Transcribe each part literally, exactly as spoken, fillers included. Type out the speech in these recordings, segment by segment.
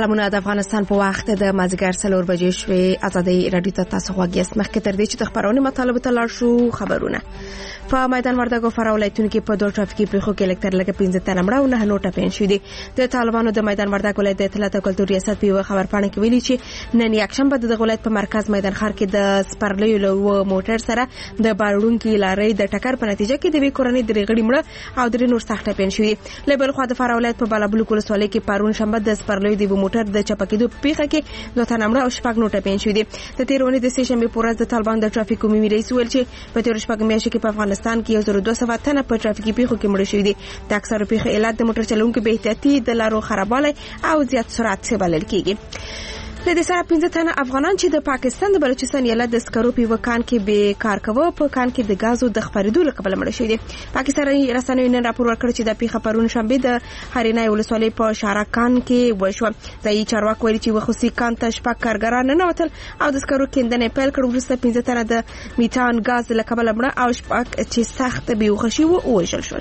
سلامونه. د افغانستان په وخت د مازیګر څلور بجې شوې. ازادي رادیو ته تاسو غوږ یاست. مخکې تر دې چې د خبرونې مطالب ته لاړ شو، خبرونه په میدان وردګو فراه ولایتونو کې په دوه ټرافیکي پیښو کې لږ تر لږه پنځه تنه مړه او نه نور ټپیان شوي دي. د طالبانو د میدان وردګ ولایت د اطلاعات او کلتور ریاست په یوه خبرپاڼه کې ویلي چې نن یکشنبه د دغه ولایت په مرکز میدان ښار کې د سپرلیو له موټر سره د باروړونکي لارۍ د ټکر په نتیجه کې د یوې کورنۍ درې غړي مړه او درې نور سخت ټپیان شوي دي. له بل خوا د فراه ولایت په بالابلوک ولسوالۍ کې پرون شنبه د سپرلیو د موټر د چپه کېدو په پیښه کې دوه تنه مړه او شپږ نور ټپیان شوي دي. د تېرې اونۍ د سې شنبې په ورځ د طالبانو د ټرافیک عمومي رئیس ویل چې په تېرو شپږو میاشتو کې په افغانستان کې یو زر دوه سوه تنه په ټرافیکي پیښو کې مړه شوي دي. د اکثرو پیښو علت د موټر چلونکو بې احتیاطي، د لارو خرابوالی او زیات سرعت بلل کېږي. له دې سره پنځه تنه افغانان چې د پاکستان د بلوچستان ایالت د سکرو په یوه کان کې به کار کوه په کان کې د غازو د خپرېدو له کبله مړه شوي دي. پاکستاني رسنیو نن راپور ورکړ چې د پیښه پرون شنبه د هرینای ولسوالۍ په شارع کان کې وشوه. ځایي چارواکي ویلي چې خصوصي کان ته شپږ کارګران ننوتل او د سکرو کیندنې پیل کړ. وروسته پنځه تنه د میتان غاز له کبله مړه او شپږ چې سخت بېهوښه شوي وو ووژل شول.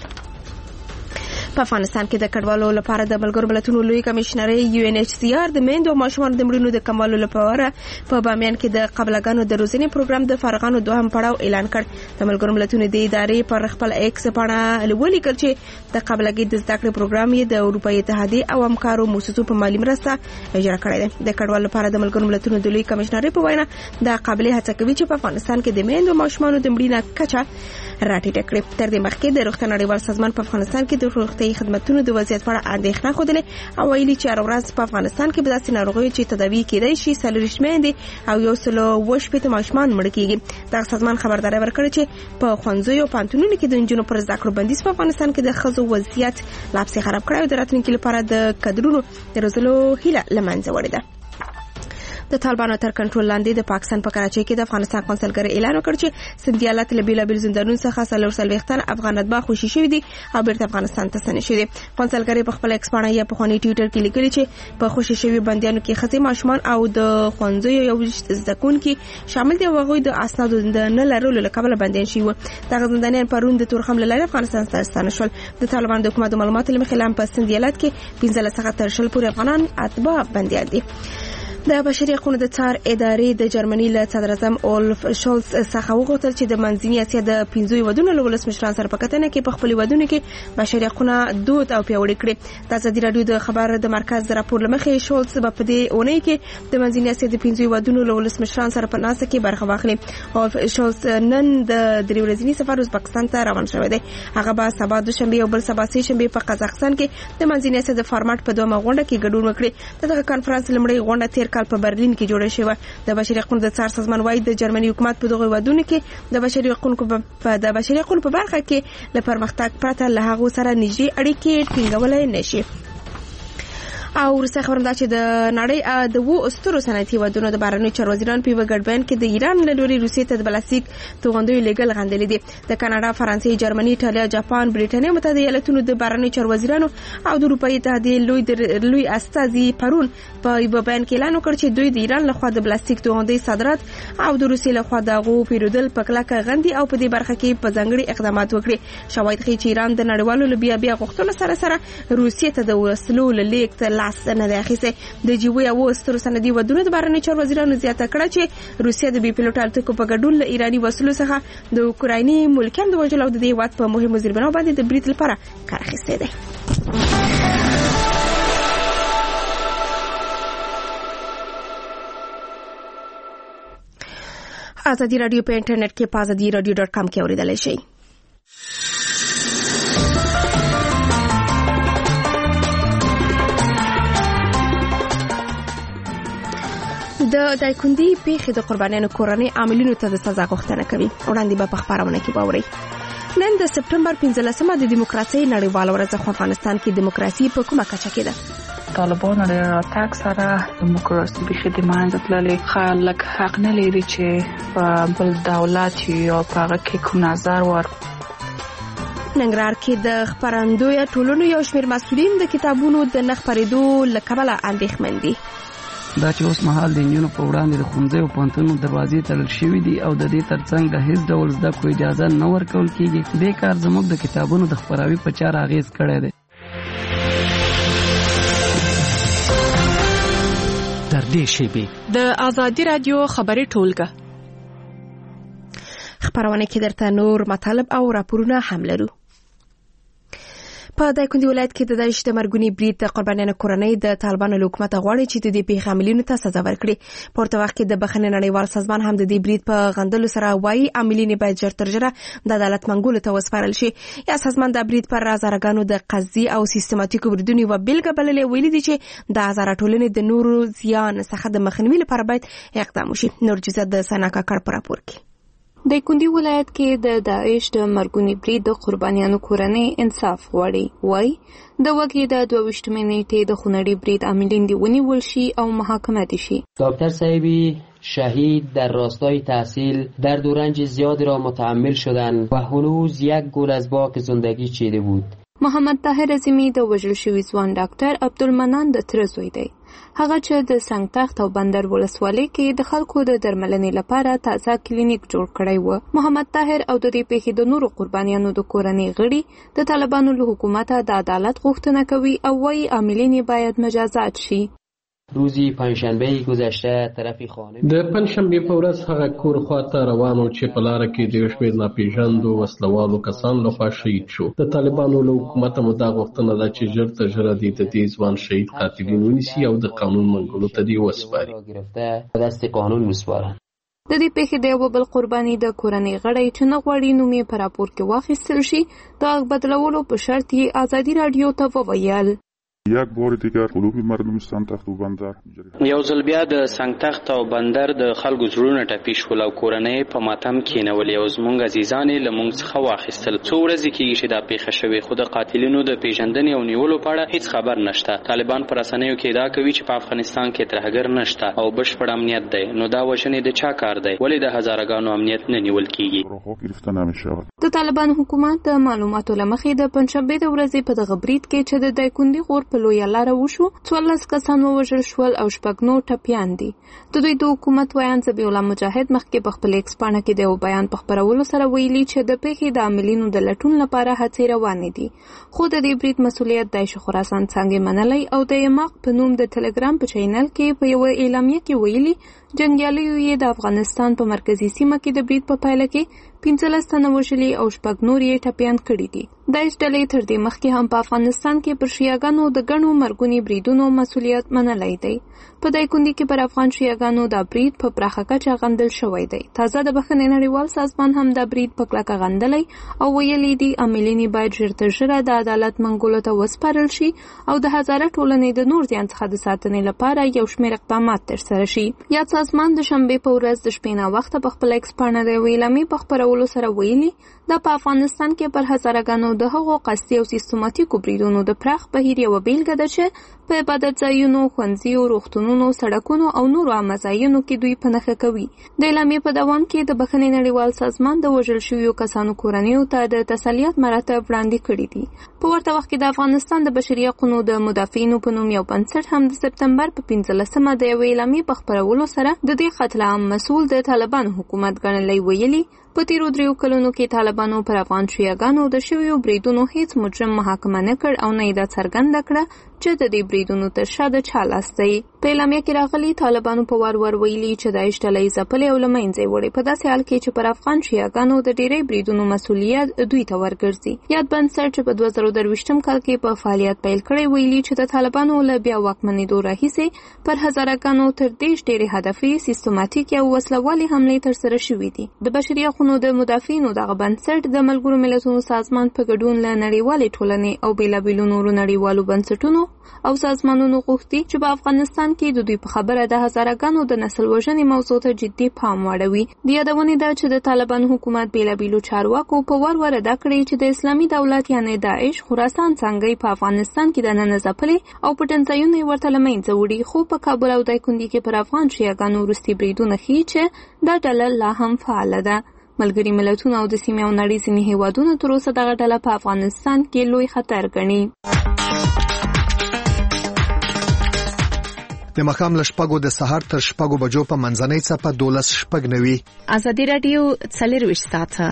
په افغانستان کې د کډوالو لپاره د ملګرو ملتونو لوی کمشنري یو ان ایچ سی آر د میندو او ماشومانو د مړینو د کمولو لپاره په بامیان کې د قبلګانو د روزنې پروګرام د فارغانو دوهم پړاو اعلان کړ. د ملګرو ملتونو د ادارې پر خپل ایکس باندې ولیکل چې د قبلګۍ د زده کړې پروګرام یې د اروپایي اتحادیې او همکارو مؤسسو په مالي مرسته اجرا کړی دی. د کډوالو لپاره د ملګرو ملتونو د لوی کمشنري په وینا د قابلیت هڅه کوي چې په افغانستان کې د میندو او ماشومانو د مړینې کچه راټیټه کړي. تر دې مخکې د روغتیا نړیوال سازمان په افغانستان کې د روغتیايي خدماتو د وضعیت په اړه اندېښنه خوده او ویلي چې هر ورځ په افغانستان کې به داسې ناروغیو چې تداوي کېدای شي څلوېښت میندې او یو سل اووه شپېته ماشومان مړه کېږي. دغه سازمان خبرداری ورکړې چې په ښوونځیو او پوهنتونونو کې د نجونو پر زده کړو بندیز په افغانستان کې د ښځو وضعیت لا پسې خراب کړی او د راتلونکي لپاره د کدرونو د روزلو هیله له منځه وړې ده. د طالبانو تر کنټرول لاندې د پاکستان په کراچۍ کې د افغانستان قونسلګرۍ اعلان وکړ چې سندیالات له بیلابیل زندانونو څخه څلور څلوېښت تنه افغان اتباع خوشي شوي دي او بیرته افغانستان ته ستنې شوي دي. قونسلګرۍ په خپل ایکس پاڼه یا پخواني ټویټر کې لیکلي چې په خوشي شوي بندیانو کې ښځې، ماشومان او د ښوونځیو یو زده کوونکي شامل دي او هغوی د اسنادو د نه لرلو له کبله بندیان شوي وو. دغه زندانیان پرون د تورخم له لارې افغانستان ته ستانه شول. د طالبانو د حکومت د معلوماتو له مخې لا په سندیالات کې پنځلس څخه تر شل پورې افغانان اتباع بندیان دي. د بشري حقوقو د څار ادارې د جرمني له صدر اعظم اولف شولز څخه وغوښتل چې د منځنۍ اسیا د پنځو هیوادونو له ولسمشرانو سره په کتنه کې په خپلو هیوادونو کې بشري حقوق دود او پیاوړي کړي. د ازادي راډیو د خبر د مرکز د راپور له مخې شولز به په دې اونۍ کې د منځنۍ اسیا د پنځو هیوادونو له ولسمشرانو سره په ناسته کې برخه واخلي. اولف شولز نن د درې ورځني سفر ازبکستان ته روان شوی دی. هغه به سبا دوشنبه او بل سبا سه شنبه په قزاقستان کې د منځنۍ اسیا د فارمټ په دوه غونډه کې ګډون وکړي. دغه کانفرنس لمړی غونډه تیر کال په برلین کې جوړه شوه. د بشري حقوقو د څار سازمان وايي د جرمني حکومت په دغه هیوادونو کې د بشري حقوقو په د بشري حقوقو په برخه کې له پرمختګ پرته له هغو سره نږدې اړیکې ټینګولای نشي. او ورسره خبرم دا چې د نړۍ د وو سترو صنعتي هیوادونو د بهرنیو چارو وزیران په یوه ګډ بیان کې د ایران له لوري روسیې ته د بلاستیک توغندیو لیږل غندلي دي. د کاناډا، فرانسې، جرمني، ایټالیا، جاپان، بریټانیا متحده ایالتونو د بهرنیو چارو وزیرانو او د اروپایي اتحادیې لوی لوی استازي پرون په یوه بیان کې اعلان وکړ چې دوی د ایران لخوا د بلاستیک توغندۍ صادرات او د روسیې لخوا د هغو پیرودل په کلکه غندي او په دې برخه کې په ځانګړي اقدامات وکړي. شواهد ښیي چې ایران د نړیوالو له بیا بیا غوښتنو سره سره روسیې ته د وسلو له لیږد نه دی اخیستی. د جیوي او سترو صنعتي هیوادونو د بهرنیو چارو وزیرانو زیاته کړه چې روسیه د بې پیلوټه الوتکو په ګډون له ایراني وسلو څخه د اوکرایني ملکیانو د وژلو او د دې هیواد په مهمو زیربناو باندې د برید لپاره کار اخیستی دی. ازادي راډیو په انټرنیټ کې په ازادي راډیو ډاټ کام کې اوریدلای شئ. د دایکندي پیښې د قربانیانو کورنۍ عاملینو ته د سزا غوښتنه کوي. وړاندې به په خبرونه کې باوري. نن د سپټمبر پنځلسمه د دیموکراسي نړیواله ورځ خو افغانستان کې دیموکراسي په کومه کچه کې ده؟ طالبانو له راتګ سره دیموکراسي به خدمت تللي خلک حق نه لري چې په بل دولت یا په هغه کې کوم نظر ور. ننګرهار کې د خبرندوی ټولنو یو شمېر مسؤلین د کتابونو د نه خپرېدو له کبله اندېښمن دي. دا چې اوس مهال د نجونو په وړاندې د ښوونځیو او پوهنتونونو دروازې تړل شوي دي او د دې ترڅنګ د هیڅ ډول زده کړو اجازه نه ورکول کېږي. دې کار زموږ د کتابونو د خپراوي په چاره اغېز کړی دی. نږدې شیبې. د ازادي رادیو خبري ټولګه خبرونه کې درته نور مطالب او راپورونه هم لرو. په دایکنډي ولایت کې د داعش د مرګوني برید د قربانیانو کورنۍ د طالبانو له حکومت غواړي چې د دې پیښې عاملینو ته سزا ورکړي. په ورته وخت کې د بخښنې نړیوال سازمان هم د دې برید په غندلو سره وایي عاملین باید ژر تر ژره د عدالت منګولو ته وسپارل شي. یا سازمان د برید پر هزارګانو د قصدي او سیستماتیکو بریدونو یوه بیلګه بللې، ویلي دي چې د هزاره ټولنې د نورو زیان څخه د مخنیوي لپاره باید اقدام وشي. نور جزئیات د ثنا کاکړ په راپور کې. د دایکنډي ولایت کې د داعش د مرګوني برید د قربانیانو کورنۍ انصاف غواړي. وای د وګړي د دوه ویشتمې نیټې د خونړي برید عاملین دی ونیول شي او محاکمه دي شي. دکتر صاحبی شهید در راستای تحصیل در دورنج زیادی را متحمل شدند و هنوز یک گل از باغ زندگی چیده بود. محمد طاهر عظیمی د وژل شوي ځوان ډاکټر عبدالمنان د تره زوی دی. هغه چې د سنگ تخت او بندر ولسوالۍ کې د خلکو د درملنې لپاره تازه کلینیک جوړ کړی و. محمد طاهر او د دې پیښې د نورو قربانیانو د کورنۍ غړي د طالبانو له حکومته د عدالت غوښتنه کوي او وايي عاملین باید مجازات شي. روزی پنجشنبه گذشته طرفی خانه د پنجشنبه په ورځ هغه کور خواته روانو چې په لار کې د یو شمېر ناپېژاندو وسلوالو کسانو لخوا شهید شو. د طالبانو له حکومته مو دا غوښتنه ده چې ژر تر ژره د دې ځوان شهید قاتلین ونیسي او د قانون منګولو ته دې وسپاري. په دست قانون وسپاري. د دې پیښې د یو بل قرباني د کورنۍ غړي چې نه غواړي نوم یې په راپور کې واخیستل شي د غږ بدلولو په شرط یې ازادي رادیو ته وویل. یک بار دیگر قلوب مردم سنگتخت و بندر یو ځل بیا د سنگتخت او بندر د خلکو زړونه ټپي شول او کورنۍ په ماتم کېنولې او زموږ عزیزان یې له موږ څخه واخیستل. څو ورځې کېږي چې دا پیښه شوې، خو د قاتلینو د پیژندنې او نیولو په اړه هیڅ خبر نشته. طالبان پر رسنیو کې ادعا کوي چې په افغانستان کې ترهګر نشته او بشپړ امنیت دی. نو دا وژنې د چا کار دی؟ ولې د هزارګانو امنیت نه نیول کېږي؟ د طالبان حکومت د معلوماتو له مخې د پنجشنبې د ورځې په دغه برید کې چې د دایکنډي غور په لویه لاره وشو څوارلس کسان ووژل شول او شپږ نور ټپیان دي. د دوی د حکومت ویان ذبیح الله مجاهد مخکې په خپل ایکس پاڼه کې د یو بیان په خپرولو سره ویلي چې د پیښې د عاملینو د لټون لپاره هڅې روانې دي، خو د دې برید مسؤلیت داعش خراسان څنګه منلی او د یماق په نوم د ټلګرام په چینل کې په یو اعلامیه کې ویلي جنګیالیو یې د افغانستان په مرکزی سیمه کې د برید په پایله کې پنځلس تنه وژلي او شپږ نور یې ټپیان کړي دي. داعش ډلې تر دې مخکې هم په افغانستان کې پر شیعاګانو د ګڼو مرګوني بریدونو مسؤلیت منلی دی. په دایکنډي کې پر افغان شیعاګانو دا برید په پراخه کچه غندل شوی دی. تازه د بخښنې نړیوال سازمان هم دا برید په کلکه غندلی او ویلي دي عاملین باید ژر تر ژره د عدالت منګولو ته وسپارل شي او د هزاره ټولنې د نور زیان څخه د ساتنې لپاره یو شمېر اقدامات ترسره شي. یاد سازمان د شنبې په ورځ د شپې ناوخته په خپل ایکس پاڼه د یوې اعلامیې په خپرولو سره ویلي دا په افغانستان کې پر هزارګانو د هغو قصدي او سیستماتیکو بریدونو د پراخ بهیر یوه بیلګه ده چې په عبادت ځایونو، ښوونځیو، روغتونونو، سړکونو او نورو عامه ځایونو کې دوی په نښه کوي. د اعلامیې په دوام کې د بخښنې نړیوال سازمان د وژل شویو کسانو کورنیو ته د تسلیت مراتب وړاندې کړي دي. په ورته وخت کې د افغانستان د بشري حقوقو د مدافعینو په نوم یو بنسټ هم د سپتمبر په پنځلسمه د یوې اعلامیې په خپرولو سره د دې قتل عام مسؤل د طالبانو حکومت ګڼلی ویلي په تیرو دریو کلونو کې طالبانو پر افغان شیعاګانو د شویو بریدونو هیڅ مجرم محاکمه نه کړ او نه یې دا څرګنده کړه چې د دې بریدونو تر شا د چا لاس دی. په اعلامیه کې راغلي طالبانو په وار ور ویلي چې داعش ډله یې ځپلې او له منځه یې وړې، په داسې حال کې چې پر افغان شیعاګانو د ډېری بریدونو مسؤلیت دوی ته ورګرځي. یاد بنسټ چې په دوه زره درویشتم کال کې په فعالیت پیل کړی ویلي چې د طالبانو له بیا واکمنېدو راهیسې پر هزارګانو تر دېرش ډېرې هدفي، سیستماتیکې او وسلوالې حملې ترسره شوې دي. د بشري حقوقو د مدافعینو دغه بنسټ د ملګرو ملتونو سازمان په ګډون له نړیوالې ټولنې او بېلابېلو نورو نړیوالو بنسټونو او سازمانونو غوښتي چې په افغانستان کې د دوی په خبره د هزارګانو د نسل وژنې موضوع ته جدي پام واړوي. د یادونې ده چې د طالبانو حکومت بېلابېلو چارواکو په وار ور ادا کړی چې د اسلامي دولت یعنې داعش خراسان څنګه په افغانستان کې دننه ځپلې او پټنځایونه یې ورته له منځه وړي، خو په کابل او دایکنډي کې پر افغان شیعاګانو وروستي بریدونه ښیي چې دا ډله لا هم فعاله ده. ملګري ملتونه او د سیمې او نړۍ ځینې هیوادونه تر اوسه دغه ډله په افغانستان کې لوی خطر ګڼي. د ماښام له شپږو د سهار تر شپږو بجو په منځنۍ څپه دولس شپږ نوي. ازادي راډیو څلرویشت ساعته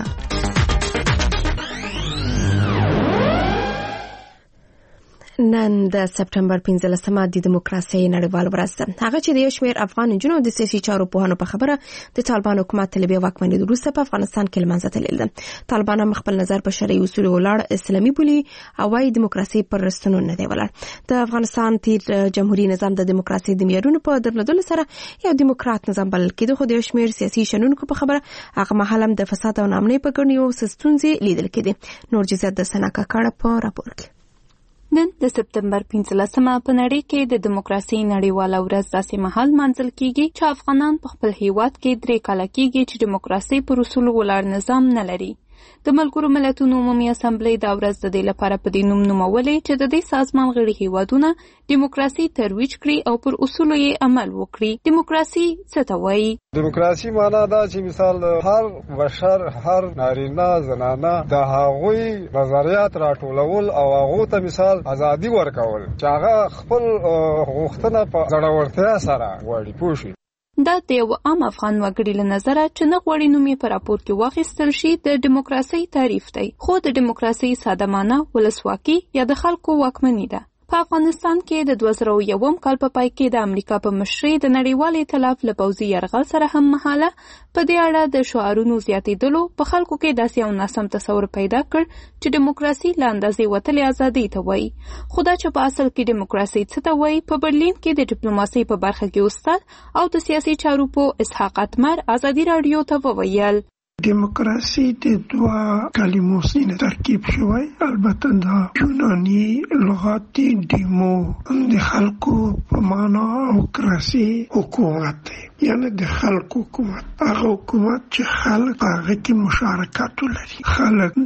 نن د سپټمبر پنځلسمه د دیموکراسي نړیوال ورځ ده. هغه چې د یو شمېر افغان نجونو د سیاسي چارو پوهانو په خبره د طالبان حکومت طلبي واکمنۍ وروسته په افغانستان کې لمنځه تللې ده. طالبان هم خپل نظر په شرعي اصولو ولاړ اسلامي بولي او وايي دیموکراسي پر رستنو نه دی ولاړ. د افغانستان تیر جمهوریت نظام د دیموکراسي د معیارونو په درلودلو سره یو دیموکرات نظام بلل کېده، خو د یو شمېر سیاسي شنونکو په خبره هغه مهال هم د فساد او ناامنۍ په ګڼو یو ستونزې لیدل کېدې. نور جزئیات د سنا کاکړ په راپور کې. نن د سپټمبر پنځلسمه په نړۍ کې د دیموکراسي نړیواله ورځ داسې مهال مانځل کیږي چې افغانان په خپل هیواد کې درې کاله کېږي چې دیموکراسي پر اصولو ولاړ نظام نه لري. د ملګرو ملتونو عمومي اسامبلې دا ورځ د دې لپاره په دې نوم نومولې چې د دې سازمان غړي هیوادونه دیموکراسي ترویج کړي او پر اصولو یې عمل وکړي. دیموکراسي څه ته وایي؟ دیموکراسي معنا دا چې مثال هر بشر، هر نارینه زنانه د هغوی نظریات راټولول او هغه ته مثال ازادي ورکول چې هغه خپل غوښتنه په زړورتیا سره وړي پوښي. دا د یو عام افغان وګړي له نظره چې نه غواړي نوم یې په راپور کې واخیستل شي د دیموکراسي تعریف دی، خو د دیموکراسي ساده مانا ولسواکي یا د خلکو واکمني ده. په افغانستان کې د دوه زره یوم کال په پای کې د امریکا په مشرۍ د نړیوال ائتلاف له پوځي یرغل سره هم مهاله په دې اړه د شعارونو زیاتېدلو په خلکو کې داسې یو ناسم تصور پیدا کړ چې دیموکراسي له اندازې وتلې ازادۍ ته وایي. خو دا چې په اصل کې دیموکراسي څه ته وایي، په برلین کې د ډیپلوماسۍ په برخه کې استاد او د سیاسي چارو په اسحاق اتمر ازادي رادیو ته وویل دیموکراسي د دوه کلمو څخه ترکیب شوی. البته دا یوناني لغت دیمو د خلکو په معنا او کراسي حکومت دی، یعنی د خلکو حکومت. هغه حکومت چې خلک هغه کې مشارکت لري، خلک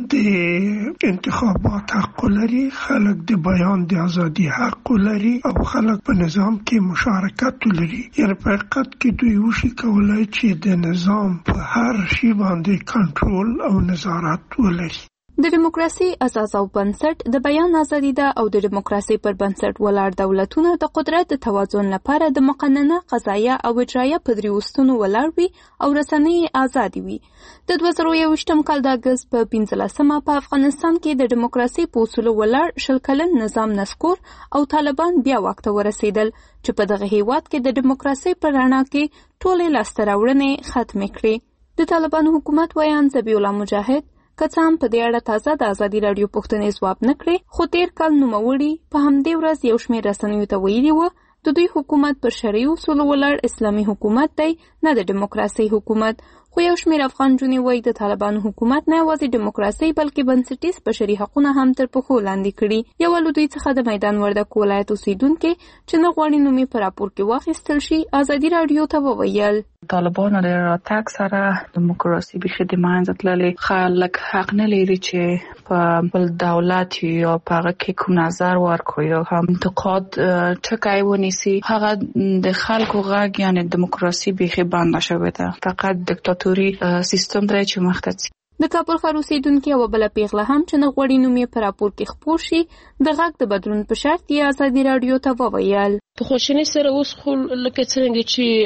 د انتخابات حق لري، خلک د بیان د ازادي حق لري او خلک په نظام کې مشارکت لري. یعنی په حقیقت کې دوی وشي کولای چې د نظام په هر شی باندې د کنټرول او نظارت ولري. د دیموکراسي اساس او بنسټ د بیان ازادي ده او د دیموکراسي پر بنسټ ولاړ دولتونه د قدرت د توازن لپاره د مقننه، قضایه او اجرایه په درې وستونو ولاړ وي او رسنۍ آزادي وي. د دوه زره یوویشتم کال د اګست په پنځلسمه په افغانستان کې د دیموکراسي په اصولو ولاړ شل کلن نظام نسکور او طالبان بیا واک ته ورسېدل چې په دغه هیواد کې د دیموکراسي په رڼا کې ټولې لاسته راوړنې ختمې کړې. د طالبانو حکومت ویان ذبیح الله مجاهد که څه هم په دې اړه تازه د ازادي رادیو پوښتنې ځواب نه کړې، خو تیر کال نوموړي په همدې ورځ یو شمېر رسنیو ته ویلي وو د دوی حکومت پر شرعي اصولو ولاړ اسلامي حکومت دی، نه د دیموکراسۍ حکومت. خو یو شمېر افغان نجونې وایي د طالبانو حکومت نه یوازې دیموکراسۍ بلکې بنسټیز بشري حقونه هم تر پښو لاندې کړي. یوه له دوی څخه د میدان وردګ ولایت اوسیدونکي چې نه غواړي نوم یې په راپور کې واخیستل شي ازادي رادیو ته وویل طالبانو د راتګ سره دیموکراسي بيخي د منځ تللې، خلک حق نه لري چې په بل دولت یا په هغه کې کوم نظر ورکړي یا هم انتقاد ټکی ونیسي. هغه د خلکو غږ یعنی دیموکراسي بيخي بند شوې ده، فقط دیکتاتوري سیستم دی چې مخته ځي. د کابل ښار اوسیدونکي یوه بله پیغله هم چې نه غواړي نوم یې په راپور کې خپور شي د غږ د بدلون په شرط یې ازادي رادیو ته وویل په خواشینۍ سره اوس خو لکه څرنګه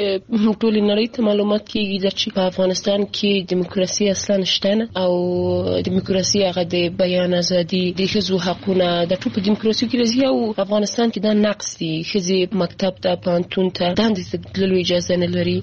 چې ټولې نړۍ ته معلومات کېږي چې په افغانستان کې دیموکراسي اصلا شته نه او دیموکراسي هغه د بیان ازادي، د ښځو حقونه د ټول په دیموکراسي کې راځي او افغانستان کې دا نقص دی. ښځې مکتب ته، پوهنتون ته دندې ته تللو اجازه نه لري،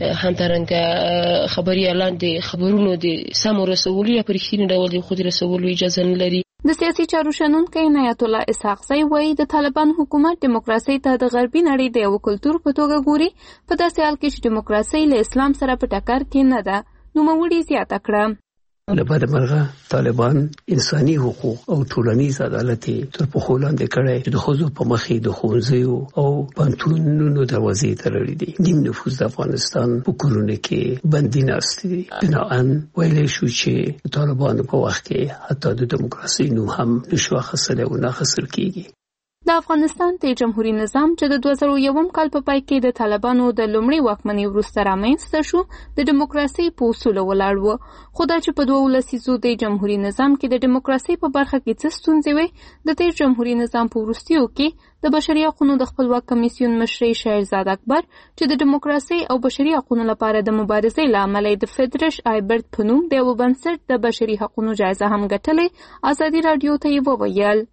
همدارنګه خبري اعلان د خبرونو د سمو رسولو یا په رښتیني ډول د خود رسولو اجازه نه لري. د سیاسي چارو شنونکی عنایت الله اسحاق زی وایي د طالبان حکومت دیموکراسي ته د غربي نړۍ د یو کلتور په توګه ګوري، په داسې حال کې چې دیموکراسي له اسلام سره په ټکر کې نه ده. نوموړي زیاته کړه له بده مرغه طالبان انساني حقوق او ټولنیز عدالت تر پښو لاندې کړی چې د ښځو په مخې د ښوونځیو او پوهنتونونو دروازې تړلې دي. نیم نفوس د افغانستان په کورونو کې بندي ناست دي. بناءً ویلی شو چې طالبانو په وخت کې حتی د دیموکراسۍ نوم هم نشو اخیستلی او نه اخیستل کېږي. د افغانستان د جمهوریت نظام چې د دوه زره یوم کال په پای کې د طالبانو د لومړۍ واکمنۍ وروسته رامنځته شو د دیموکراسۍ په اصولو ولاړ و. خو دا چې په دوه لسیزو د جمهوریت نظام کې د دیموکراسۍ په برخه کې څه ستونزې وې، د تیر جمهوریت نظام په وروستیو کې د بشري حقوقو د خپلواک کمیسیون مشر شهرزاد اکبر چې د دیموکراسۍ او بشري حقوقو لپاره د مبارزې لامل د فدرش آیبرت په نوم د یو بنسټ د بشري حقوقو جایزه هم ګټلې، ازادي رادیو ته یې وویل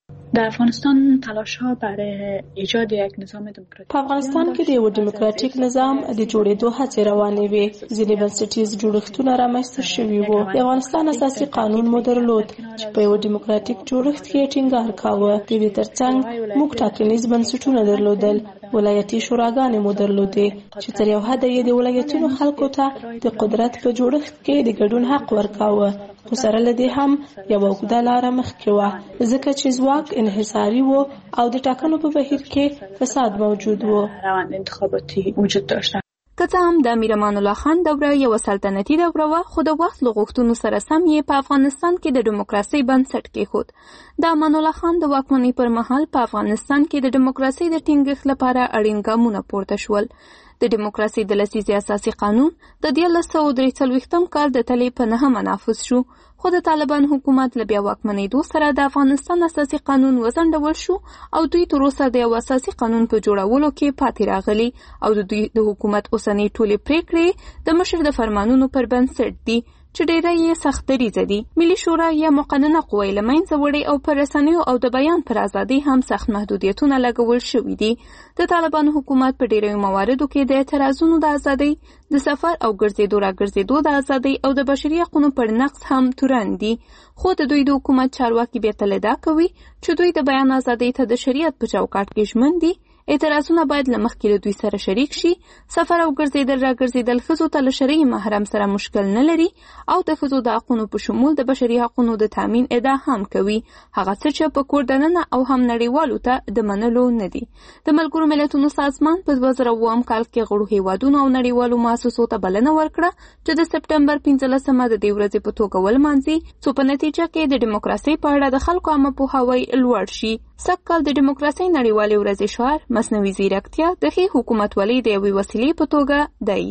در افغانستان تلاش ها برای ایجاد یک نظام دموکراتیک په افغانستان کې د یو دیموکراتیک نظام د جوړېدو هڅې روانې وې. ځینې بنسټیز جوړښتونه رامنځته شوي وو. د افغانستان اساسي قانون مو درلود چې په یو دیموکراتیک جوړښت کې ټینګار کاوه. د دې ترڅنګ موږ ټاکنیز بنسټونه درلودل. ولایتي شوراګانې مو درلودې چې تر یو حده یې د ولایتونو خلکو ته د قدرت په جوړښت کې د ګډون حق ورکاوه. خو سره له دې هم یوه اوږده لاره مخکې وه، ځکه چې ځواک انحصاري و او د ټاکنو په بهیر کې فساد موجود و. روند انتخاباتی وجود داشته. که څه هم د امیر امان الله خان دوره یوه سلطنتي دوره وه، خو د وخت له غوښتنو سره سم یې په افغانستان کې د ډیموکراسۍ بنسټ کېښود. د امان الله خان د واکمنۍ پر مهال په افغانستان کې د ډیموکراسۍ د ټینګښت لپاره اړین ګامونه پورته شول. د ډیموکراسۍ د لسیزې اساسي قانون د دیارلس سوه درې څلوېښتم کال د تلې په نهمه نافذ شو، خو د طالبان حکومت له بیا واکمنېدو سره د افغانستان اساسي قانون وځنډول شو او دوی تر اوسه د یو اساسي قانون په جوړولو کې پاتې راغلي او د دوی د حکومت اوسنۍ ټولې پریکړې د مشر د فرمانونو پر بنسټ دي چې ډېره یې سخت دریځه دي. ملي شورا یا مقننه قوه یې له منځه وړې او پر رسنیو او د بیان پر ازادۍ هم سخت محدودیتونه لګول شوي دي. د طالبانو حکومت په ډېرو مواردو کې د اعتراضونو د ازادۍ، د سفر او ګرځېدو راګرځېدو د ازادۍ او د بشري حقونو پر نقض هم تورن دي. خو د دوی د حکومت چارواکي بیا تل ادعا کوي چې دوی د بیان ازادۍ ته د شریعت په چوکاټ کې ژمن دي. اعتراضونه باید له مخکې له دوی سره شریک شي. سفر او ګرځېدل راګرځېدل ښځو ته له شرعي محرم سره مشکل نه لري او د ښځو د حقونو په شمول د بشري حقونو د تامین ادعا هم کوي، هغه څه چې په کور دننه او هم نړیوالو ته د منلو نه دي. د ملګرو ملتونو سازمان په دوه زره اووم کال کې غړو هیوادونو او نړیوالو مؤسسو ته بلنه ورکړه چې د سپټمبر پنځلسمه د دې ورځې په توګه ولمانځي، څو په نتیجه کې د ډیموکراسۍ په اړه د خلکو عامه پوهاوی لوړ شي. سږ کال د ډیموکراسۍ نړیوالې ورځې شعار مصنوعي ځیرکتیا د ښې حکومتولۍ د یوې وسیلې په توګه دی.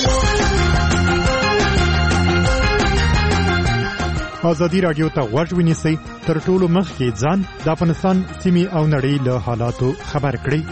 ازادي راډیو ته غوږ ونیسئ، تر ټولو مخکې ځان د افغانستان سیمې او نړۍ له حالاتو خبر کړئ.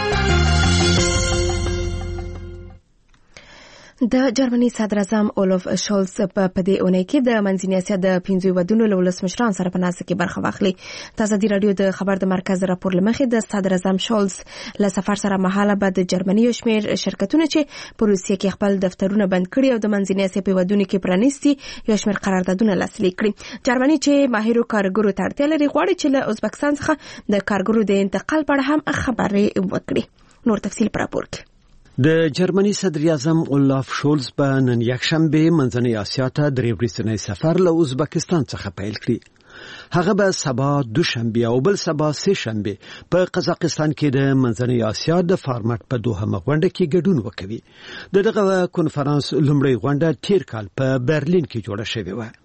د جرمني صدر اعظم اولف شولز په دې اونۍ کې د منځنۍ اسیا د پنځو هیوادونو له ولسمشرانو سره په ناسته کې برخه واخلي. ازادي راډیو د خبر د مرکز راپور لمخې د صدر اعظم شولز له سفر سره مهاله به د جرمني یو شمېر شرکتونه چې په روسیه کې خپل دفترونه بند کړي او د منځنۍ اسیا په هیوادونو کې پرانیستي یو شمېر قراردادونه لاسلیک کړي. جرمني چې ماهرو کارګرو ته اړتیا لري غواړي چې له ازبکستان څخه د کارګرو د انتقال په اړه هم خبرې وکړي. نور تفصیل پر راپور کې. د جرمني صدر اعظم اولاف شولز په نن یکشنبه منځنۍ اسیا ته درې ورځنی سفر له ازبکستان څخه پیل کړي. هغه به سبا دوشنبه او بل سبا سه شنبه په قزاقستان کې د منځنۍ اسیا د فارمټ په دوهمه غونډه کې ګډون وکوي. دغه کنفرانس لومړی غونډه تیر کال په برلین کې جوړه شوې و.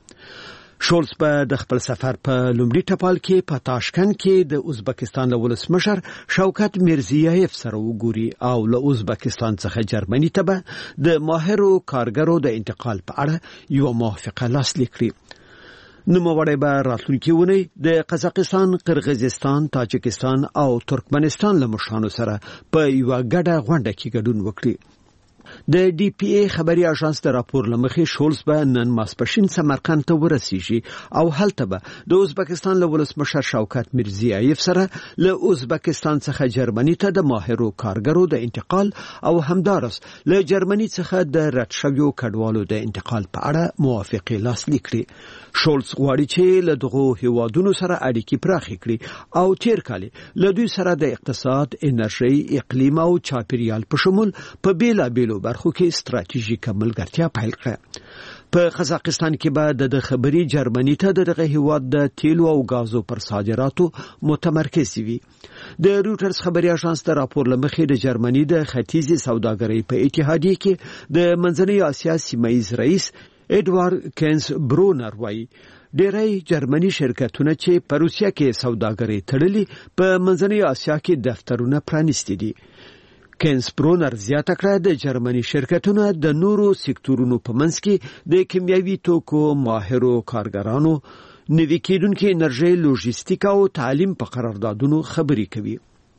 شولز په د خپل سفر په لومړي ټپال کې په تاشکند کې د ازبکستان له ولسمشر شوکت میرزیایف سره وګوري او له ازبکستان څخه جرمني ته به د ماهرو کارګرو د انتقال په اړه یو موافقه لاسلیک کړي. نوموړی به راتلونکي اونۍ د قزاقستان، قرغیزستان، تاجکستان او ترکمنستان له مشرانو سره په یو ګډه غونډه کې ګډون وکړي. د ډي پی ای خبري اژانس د راپور لمخې شولز به نن ماسپښین سمرقند ته ورسیږي او هلته به د ازبکستان له ولسمشر شوکت میرزیایف سره له ازبکستان څخه جرمني ته د ماهرو کارګرو د انتقال او همدارس له جرمني څخه د رد شویو کډوالو د انتقال په اړه موافقه لاسلیک کړي. شولز غواړي چې له دغو هیوادونو سره اړیکې پراخې کړي او تیر کال له دوی سره د اقتصاد، انرژي، اقلیم او چاپیریال په شمول په بیلابیلو برخو کې ستراتیژیکه ملګرتیا پیل کړه. په قزاقستان کې به د خبري جرمني ته دغه هیواد د تیلو او غازو پر صادراتو متمرکز وي. د روټرز خبري اژانس د راپور لمخې د جرمني د ختیځي سوداګرۍ په اتحادیه کې د منځنۍ اسیا سیمایي رئیس ایډوارد کینس برونر وایي ډېری جرمني شرکتونه چې په روسیه کې سوداګري تړلي په منځنۍ اسیا کې دفترونه پرانیستي دي. کینس برونر زیاته کړه د جرمني شرکتونه د نورو سکتورونو په منځ کې د کیمیاوي توکو، ماهرو کارګرانو، نوي کېدونکو انرژي، لوجستیک او تعلیم په قراردادونو خبري کوي.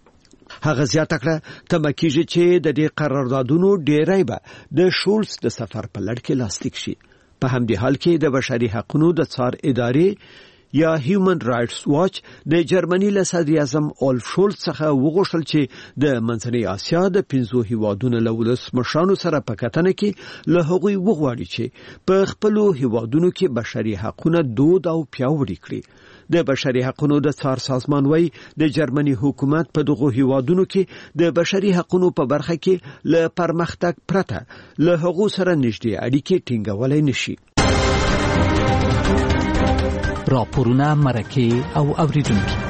هغه زیاته کړه تمه کېږي چې د دې قراردادونو ډېری به د شولز د سفر په لړ کې لاسلیک شي. په همدې حال کې د بشري حقوقو د څار ادارې یا هیومن رائټس واچ د جرمني له صدر اعظم اولف شولز څخه وغوښتل چې د منځنۍ اسیا د پنځو هیوادونو له ولسمشرانو سره په کتنه کې له هغوی وغواړي چې په خپلو هیوادونو کې بشري حقوقونه دود او پیاوړي کړي. د بشري حقوقو د څار سازمان وايي د جرمني حکومت په دغه هیوادونو کې د بشري حقوقو په برخه کې له پرمختګ پرته له هغو سره نږدې اړیکې ټینګولای نشي. راپورونه مرکه او اوریدونکو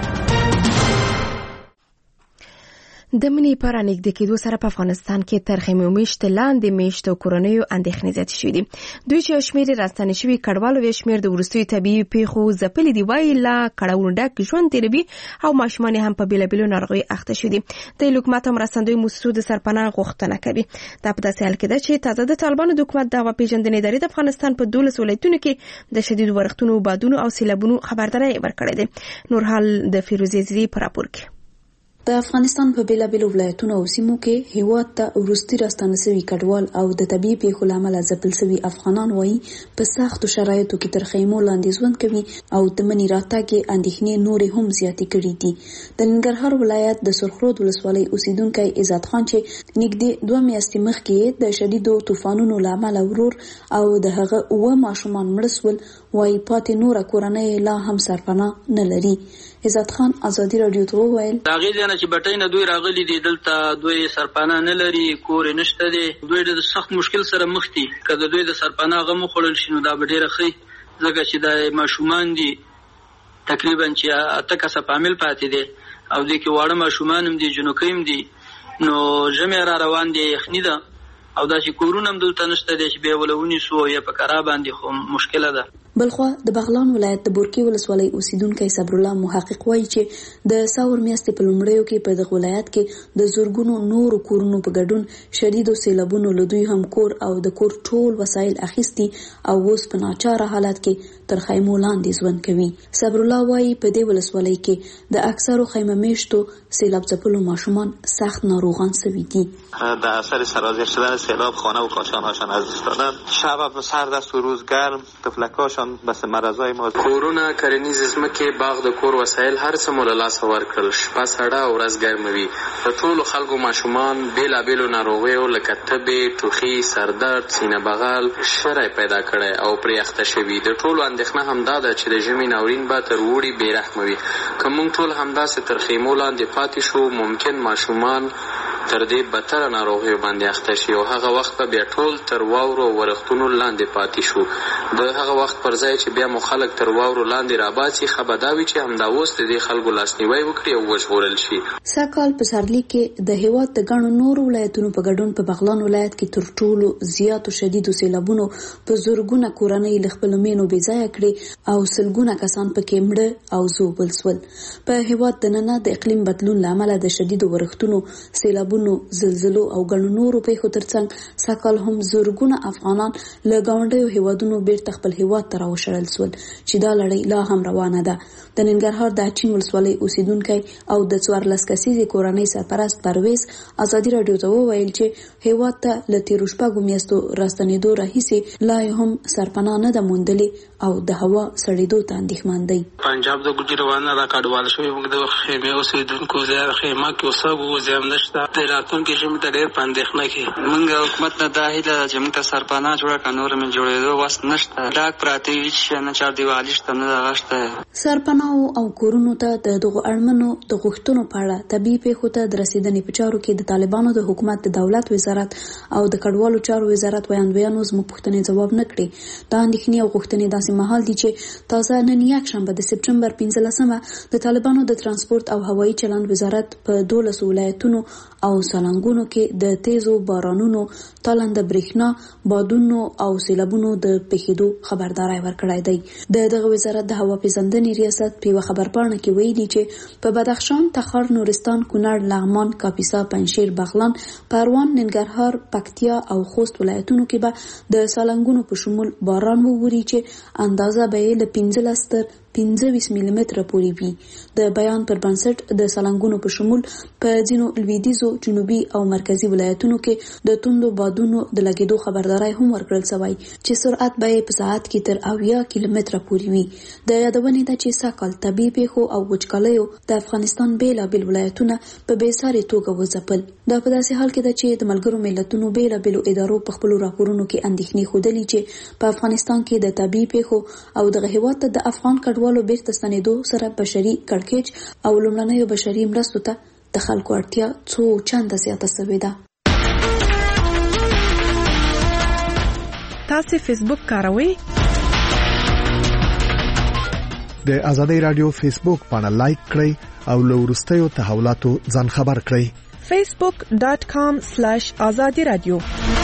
د منی پر انګد کېدو سره په افغانستان کې تر خیمو میشت لاندې میشت او کورونیو اندېښنې زیات شوې دي. دوی چې شمیر راستنې شوی کډوالو وی شمیر د ورستوي طبيعي پیښو ځپلې دی وای لا کډوالو ډک ژوند تیروي او ماشومان هم په بیلابیلو ناروغي اخته شوي دي. د حکومت مرستندوی موسسو د سرپناه غوښتنه کوي. دا په داسې حال کې ده چې تازه د طالبانو د حکومت دغه پیژندنې ادارې د افغانستان په دولس ولایتونو کې د شدید ورښتونو بادونو او سیلابونو خبرداري ورکړې ده. نور حال د فیروزي زری پر راپور کې د افغانستان په بیلابیلو ولایتونو او سیمو کې هیواد ته ورستي راستنه شوي کډوال او د طبيعي پیښو لامل ځپل شوي افغانان وایي په سختو شرایطو کې تر خیمو لاندې ژوند کوي او د منی راتګ اندېښنې نورې هم زیاتې کړې دي. د ننګرهار ولایت د سرخرود ولسوالۍ اوسیدونکو عزت خان چې نږدې دوه میاشتې مخکې د شدیدو طوفانونو لامل ورور او د هغه اوه ماشومان مړ شول وایي پاتې نور کورنۍ لا هم سرپناه نه لري. عزت خان ازادي رادیو ته وویل هغه ځنه چې بټای نه دوی راغلي دي دلته دوی سرپناه نه لري کور نشته دي دوی د سخت مشکل سره مخ دي کله دوی د سرپناه غو خړل شنو دا ډیره خي ځکه چې د ماشومان دي تقریبا چې اته کسه پامل پاتې دي او د کې واړه ماشومان هم دي جنوکیم دي نو جمع را روان دي خني ده او دا چې کورونه هم دلته نشته دي چې به ولونی سو یا په کرا باندې خو مشکله ده. بلخوا د بغلان ولایت د بورکی ولسوالۍ اوسیدونکو صبر الله محقق وایي چې د ساور میاشتې په لومړیو کې په دغه ولایت کې د زورګونو نور کورونو په ګډون شدید سیلابونو لدوی هم کور او د کور ټول وسایل اخیستي او اوس په ناچاره حالت کې تر خیمو لاندې ژوند کوي. صبر الله وایي په دې ولسوالۍ کې د اکثرو خیمه میشتو سیلاب ځپلو ماشومان سخت ناروغان شوي دي. در اثر سرازیر شدن سیلاب خانه و کاشانهاشان از دست دادن شب سرد است و روز گرم تفلکاشان بس مرزای ما کورونه کرنیز زمکه باغ د کور وسایل هر څه مول لاس ورکړل شپه سړه او ورځ ګرموي په ټولو خلکو ماشومان بیلا بیلو ناروغیو لکه تبه ټوخي سردرد سینه بغل شرای پیدا کړي او پرې اخته شوي د ټولو اندېښنه هم دا ده چې د ژمي ناورین به تر وړي بیرحموي کوم ټول همداسې تر خیمو لاندې پاتې شو ممکن ماشومان تر دې بدتر ناروغي باندې اخته شي او هغه وخت به بیا ټول تر واورو ورښتونو لاندې پاتې شو د هغه وخت پر ځای چې بیا مو خلک تر واورو لاندې راباسي خبرداوي چې همدا اوس د دې خلکو لاسنیوي وکړي او وژغورل شي. ساکال په سرلی کې د هیواد د ګڼو نورو ولایتونو په ګډون په بغلان ولایت کې تر ټولو زیاتو شدیدو سیلابونو په زورګونه کورنۍ له خپل مینو بې ځایه کړي او سلګونه کسان پکې مړه او زوبل شول. په هیواد د نن د اقلیم بدلون لامل د شدیدو ورښتونو سیلابونو زلزلو او ګڼو نورو پیښو ترڅنګ ساکال هم زورګونه افغانان له ګاونډیو هیوادونو بیرته خپل هیواد ته راوشړل شول چې دا لړۍ لا هم روانه ده. د ننګرهار د اچین ولسوالۍ اوسیدونکو او د څوارلس کسیزې کورنۍ سرپرست پرویز ازادي رادیو ته وویل چې هیواد ته له تیرو شپږو میاشتو راستنېدو راهیسې لا هم سرپناه نه ده موندلې او د هوا سړېدو ته اندېښمن دی. پنجاب د ګوجروانه را کډوال شوی موږ د خیمه اوسیدونکو زیات خیمه کې اوسه زم نشته د راتلونکي ژمي ته ډېر پاندېښنه کې موږ حکومت نه دا هیله ده چې موږ ته سرپناه جوړه کړه نور مې جوړېدو وس نشته ډاک پراته هیڅ نه چار دیوالي شته نه دغه شته. سرپناه او کورونو ته د دغو اړمنو د غوښتنو په اړه طبي پیښو ته د رسیدنې په چارو کې د طالبانو د حکومت د دولت وزارت او د کډوالو چارو وزارت وړاندوینو زموږ پوښتنې ځواب نه کړي. دا اندېښنې او غوښتنې داسې مهال دي چې تازه نن یکشنبه د سپټمبر پنځلسمه د طالبانو د ترانسپورت او هوایي چلند وزارت په دولس ولایتونو او سالنګونو کې د تیزو بارانونو تالنده برېښنا بادونو او سیلابونو د پیښېدو خبرداري ورکړای دی. د دغه وزارت د هوا پیژندنې ریاست په خبرپاڼه کې ویلي چې په بدخشان، تخار، نورستان، کونړ، لغمان، کاپیسا، پنجشیر، بغلان، پروان، ننګرهار، پکتیا او خوست ولایتونو کې به د سالنګونو په شمول باران ووري چې اندازه به یې له پنځلس تر پنځه ویشت ملي متره پورې وي. د بیان پر بنسټ د سالنګونو په شمول په ځینو لویدیځو، جنوبي او مرکزی ولایتونو کې د توندو بادونو د لګیدو خبرداري هم ورکړل شوی چې سرعت به په ساعت کې تر اویا کیلومتره پورې وي. د یادونې ده چې ساکال طبيعي پیښو او وچکالیو د افغانستان بیلابیل ولایتونه په بېساري توګه وځپل. دا په داسې حال کې ده چې د ملګرو ملتونو بیلابیلو ادارو په خپل راپورونو کې اندېښنې ښودلې چې په افغانستان کې د طبيعي پیښو او دغه هیواد ته د افغان کډوالو بیرته ستنېدو سره بشري کړکېچ او لومړنیو بشري مرستو ته د خلکو اړتیا څو چنده زیاته شوې ده. تاسو فیسبوک کاروئ؟ د ازادي رادیو فیسبوک باندې لایک کړئ او له وروستیو تحولاتو ځان خبر کړئ. facebook dot com slash azadi radio.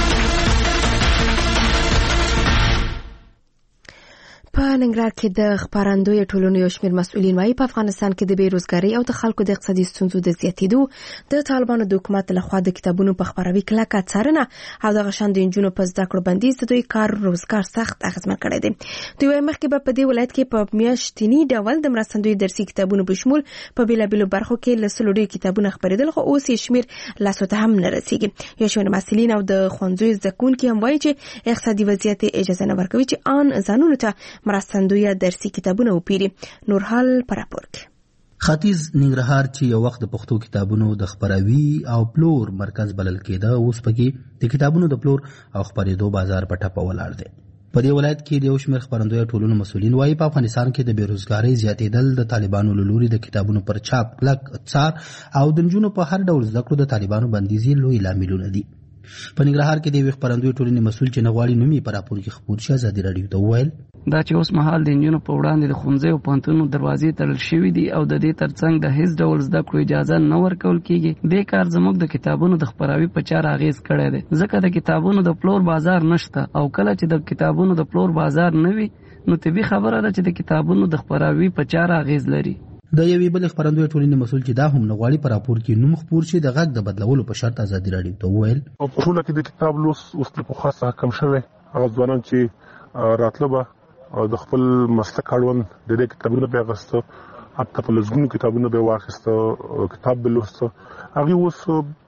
په ننګرهار کې د خبرندوی ټولنې یو شمېر مسؤلین وايي په افغانستان کې د بیروزګارۍ او د خلکو د اقتصادي ستونزو د زیاتېدو د طالبانو د حکومت لخوا د کتابونو په خپراوي کلکه څارنه او د غشان د انجونو په زده کړو بندیز د دوی کار روزګار سخت اغېزمن کړی دی. دوی وايي مخکې به په دې ولایت کې په میاشتني ډول د مرستندوی درسي کتابونو په شمول په بیلابیلو برخو کې له سلو ډېر کتابونه خپرېدل، خو اوس یې شمېر لاسو ته هم نه رسېږي. یو شمېر محصلین او د ښوونځیو زده کوونکي هم وايي چې اقتصادي وضعیت اجازه نه ورکوي چې آن ځانونو ته مرستندوی درسي کتابونه وپیري. نورحال پر راپور کې ختیځ ننګرهار چې یو وخت د پښتو کتابونو د خبراوي او پلور مرکز بلل کېده، اوس پکې د کتابونو د پلور او خبرېدو بازار په ټپه ولاړ دی. په دې ولایت کې د یو شمېر خبرندوی ټولنو مسؤلین وايي په افغانستان کې د بیروزګارۍ زیاتېدل د طالبانو له لوري د کتابونو پر چاپ کلک څار او د نجونو په هر ډول زده کړو د طالبانو بندیز لوی لاملونه دي. په ننګرهار کې د یو خبرندوی ټولنې مسؤل چې نغواړي نومي په راپور کې خبر شي ازادي رادیو ته وویل دا چې اوس مهال د انجونو په وړاندې د ښوونځیو او پوهنتونونو دروازې تړل شوي دي او د دې ترڅنګ د هیڅ ډول زده کړو اجازه نه ورکول کیږي. دې کار زموږ د کتابونو د خپراوي په چاره اغیز کړی دی، ځکه د کتابونو د پلور بازار نشته او کله چې د کتابونو د پلور بازار نه وي نو طبیعي خبره ده چې د کتابونو د خپراوي په چاره اغیز لري. د یوې بل خبرندوی ټولنې مسؤل چې دا هم نغواړي په راپور کې نوم خپور شي د غږ د بدلولو په شرط ازادي رادیو ته وویل او په ټوله کې د کتاب لوس اوس په خاصه کم شوی. هغه ځوانان چې راتله به د خپل مسلک اړوند د دې کتابونو به اغوسته، حتی په لږونو کتابونو به واخیسته، کتاب به لوسته، هغه اوس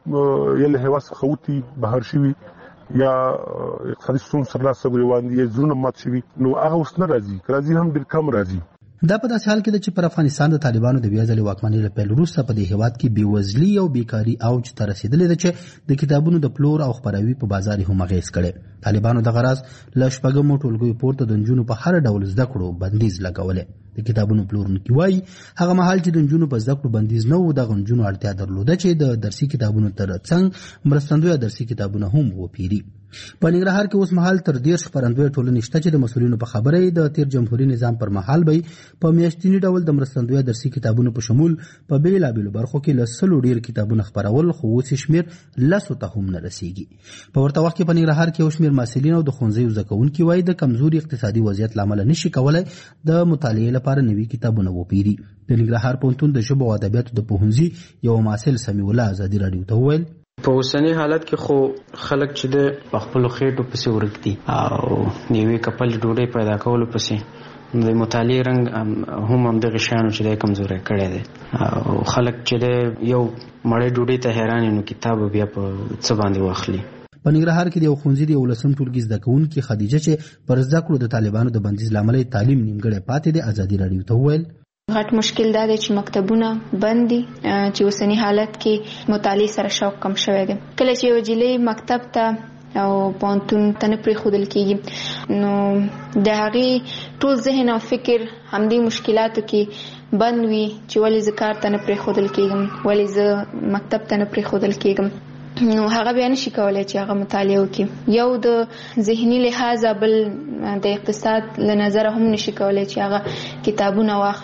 یله هوا څخه وتی بهر شوي یا اقتصادي ستونزې سره لاس روان دي، زړونه مات شوي، نو هغه اوس نه راځي، راځي هم ډېر کم راځي. دا په داسې حال کې ده چې پر افغانستان د طالبانو د بیا ځلې واکمنۍ له پیل وروسته په دې هېواد کې بېوزلي او بیکاري اوج ته رسېدلې ده چې د کتابونو د پلور او خپراوي په بازار هم اغېز کړی. طالبانو دغه راز له شپږمو ټولګیو پورته د نجونو په هر ډول زده کړو بندیز لګولی. د کتابونو پلورونکي وایي هغه مهال چې د نجونو په زده کړو بندیز نه و، دغه نجونو اړتیا درلوده چې د درسي کتابونو ترڅنګ مرستندویه درسي کتابونه هم وپیري. په ننګرهار کې اوس مهال تر دېرش خپرندوی ټولنې شته چې د مسؤلینو په خبره د تیر جمهوریت نظام پر مهال به په میاشتني ډول د مرستندویه درسي کتابونو په شمول په بیلابیلو برخو کې له سلو ډېر کتابونه خپرول، خو اوس یې شمېر لسو ته هم نه رسېږي. په ورته وخت کې په ننګرهار کې یو شمېر محصلین او د ښوونځیو زده کوونکي وایي د کمزوري اقتصادي وضعیت له امله نشي کولی د مطالعې لپاره نوي کتابونه وپیري. د ننګرهار پوهنتون د ژبو او ادبیاتو د پوهنځي یو محصل سمیع الله ازادي رادیو ته وویل په اوسنی حالت کې خو خلک چې د په خپلو خېټو پسې ورک دي او د یوې کپلې ډوډۍ پیدا کولو پسې د مطالعې رنګ هم همدغه شیانو چې دی کمزوری کړی دی او خلک چې دی یو مړۍ ډوډۍ ته حیران نو کتاب بیا په څه باندې واخلي. په ننګرهار کې د یو ښوونځي د یولسم ټولګي زده کوونکي خدیجه چې پر زده کړو د طالبانو د بندیز له امله تعلیم نیمګړی پاتې دی، ازادي رادیو ته وویل غټ مشکل دا دی چې مکتبونه بند دي، چې اوسنی حالت کې مطالعې سره شوق کم شوی دی. کله چې یو جلۍ مکتب ته او پوهنتون ته نه پرېښودل کېږي نو د هغې ټول ذهن او فکر همدې مشکلاتو کې بند وي چې ولې زه کار ته نه پرېښودل کېږم، ولې زه مکتب ته نه پرېښودل کېږم، نو هغه بیا نشي کولی چې هغه مطالعه وکړي. یو د ذهني لحاظه، بل د اقتصاد له نظره هم نشي کولی چې هغه کتابونه واخلي.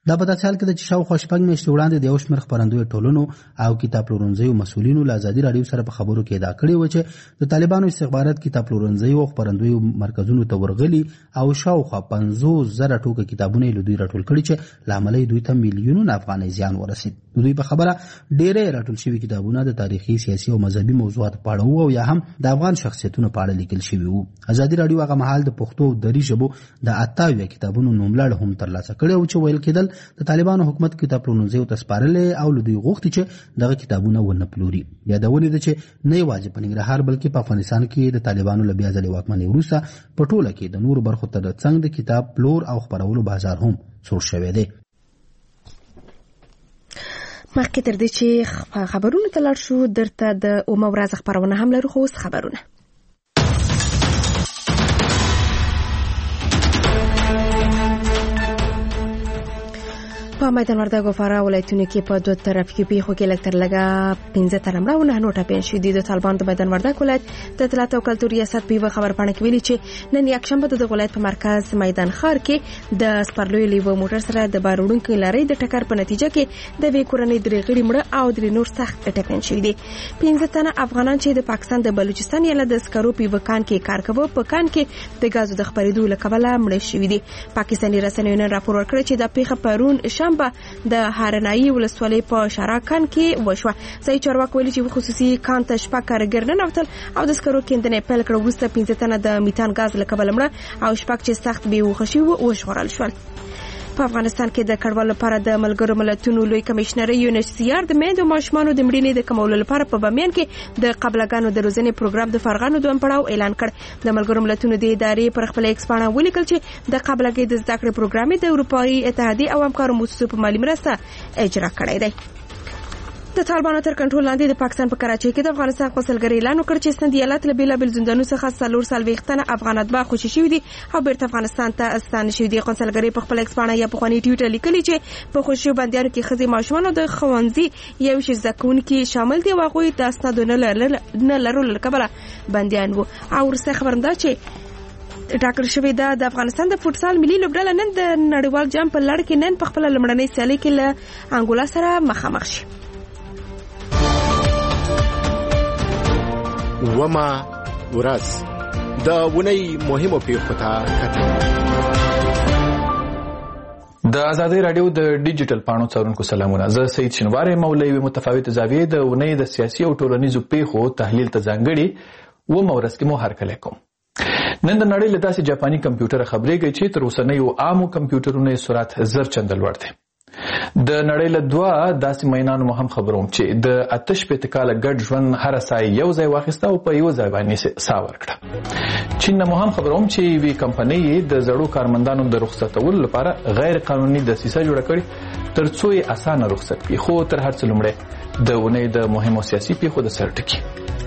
دا په داسې حال کې چې شاوخوا شپږ میاشتې وړاندې د یو شمېر خپرندویو ټولنو او کتاب پلورنځیو مسؤلینو له ازادي راډیو سره په خبرو کې ادعا کړې وه چې د طالبانو استخبارات کتاب پلورنځیو او خپرندویو مرکزونو ته ورغلي او شاوخوا پنځوس زره ټوکه کتابونه یې له دوی راټول کړي چې له امله دوی ته میلیونونه افغانۍ زیان ورسید. د دوی په خبره ډېری راټول شوي کتابونه د تاریخي، سیاسي او مذهبي موضوعاتو په اړه وو او یا هم د افغان شخصیتونو په اړه لیکل شوي وو. ازادي راډیو هغه مهال د پښتو او دري ژبو د اته اویا کتابونو نوملړ هم ترلاسه کړی و چې ویل کېدل د طالبانو حکومت کتاب پلورنځیو ته سپارلې او له دوی غوښتي چې دغه کتابونه ونه پلوري. یادونه ده چې نه یوازې په ننګرهار بلکې په افغانستان کې د طالبانو له بیا ځلې واکمنۍ وروسته په ټوله کې د نورو برخو ته د څنګ د کتاب پلور او خپرولو بازار هم سور شوی دی. مخکې تر دې چې خبرونه ته لاړ شو درته د اومه ورځ خبرونه هم لرو، خو اوس خبرونه. په میدان وردګ او فراه ولایتونو کې په دوه ترافیکي پیښو کې لږ تر لږه پنځه تنه مړه او نه نور ټپیان شوي دي. د طالبانو د میدان وردګ ولایت د اطلاعات او کلتور ریاست په یوه خبرپاڼه کې ویلي چې نن یکشنبه د دغه ولایت په مرکز میدان ښار کې د سپرلوی لیوه موټر سره د بار وړونکي لارۍ د ټکر په نتیجه کې د یوې کورنۍ درې غړي مړه او درې نور سخت ټپیان شوي دي. پنځه تنه افغانان چې د پاکستان د بلوچستان ایالت د سکرو په یوه کان کې کار کاوه په کان کې د ګازو د خپرېدو له کبله مړه شوي دي. پاکستاني رسنیو نن راپور ورکړی چې د پیښه پرون شنبه د هارنایي ولسوالۍ په شارا کان کې وشوه. ځایي چارواکو ویلي چې خصوصي کان ته شپږ کارګر ننوتل او د سکرو کیندنې پیل کړه. وروسته پنځه تنه د میتان ګاز له کبله مړه او شپږ چې سخت بې هوښه شوي وو وژغورل شول. په افغانستان کې د کډوالو لپاره د ملګرو ملتونو لوی کمشنر یو ان ایچ سی آر د میندو ماشومانو د مړینې د کمولو لپاره په بامیان کې د قبلګانو د روزنې پروګرام د فارغانو دویم پړاو اعلان کړ. د ملګرو ملتونو د ادارې پر خپل ایکس پاڼه ولیکل چې د قبلګۍ د زده کړې پروګرام د اروپایي اتحادیې او همکارو مؤسسو په مالي مرسته اجرا کړی دی. د طالبانو تر کنټرول لاندې د پاکستان په کراچۍ کې د افغانستان قونسلګرۍ اعلان وکړ چې سند ایالت له بیلابل زندانونو څخه څلور څلوېښت تنه افغان اتباع خوشي شوي دي او بیرته افغانستان ته ستانه شوي دي. قونسلګرۍ په خپل ایکس پاڼه یا پخواني ټویټر لیکلي چې په خوشي بندیانو کې ښځې، ماشومان او د ښوونځي یو شمېر زده کوونکي شامل دي او هغوی د اسنادو نه لرلو له کبله بندیان وو. او وروستی خبرونه دا چې ټاکل شوې ده د افغانستان د فوټسال ملي لوبډله نن د نړیوال جام په لړ کې نن په خپله لومړنۍ سیالۍ کې له انګولا سره مخامخ شي. وما ورځ د ونی مهمو پیښو ته کتل. د ازادي رادیو د ډیجیټل پاڼو څارونکو سلامونه. زه سید شنواری مولوی متفاوت زاویې د ونی د سیاسي او ټولنیزو پیښو تحلیل ته ځانګړي و مورس کې مو هرکلی کوم. نن د نړۍ له داسې جاپاني کمپیوټر خبرېږي چې تر اوسنیو عامو کمپیوټرونو سرعت زر چنده لوړ دی. د نړۍ له دوه داسې مینانو مو هم خبروم چې د اته شپېته کاله ګډ ژوند هره ساه یو ځای واخیسته او په یو ځای باندې ساه ورکړه. چین نه مو هم خبروم چې یوې کمپنۍ د زړو کارمندانو د رخصتولو لپاره غیر قانوني دسیسه جوړه کړې تر څو یې اسانه رخصت کړي. خو تر هر څه لومړی د اونۍ د مهمو سیاسي پیښو د سر ټکي.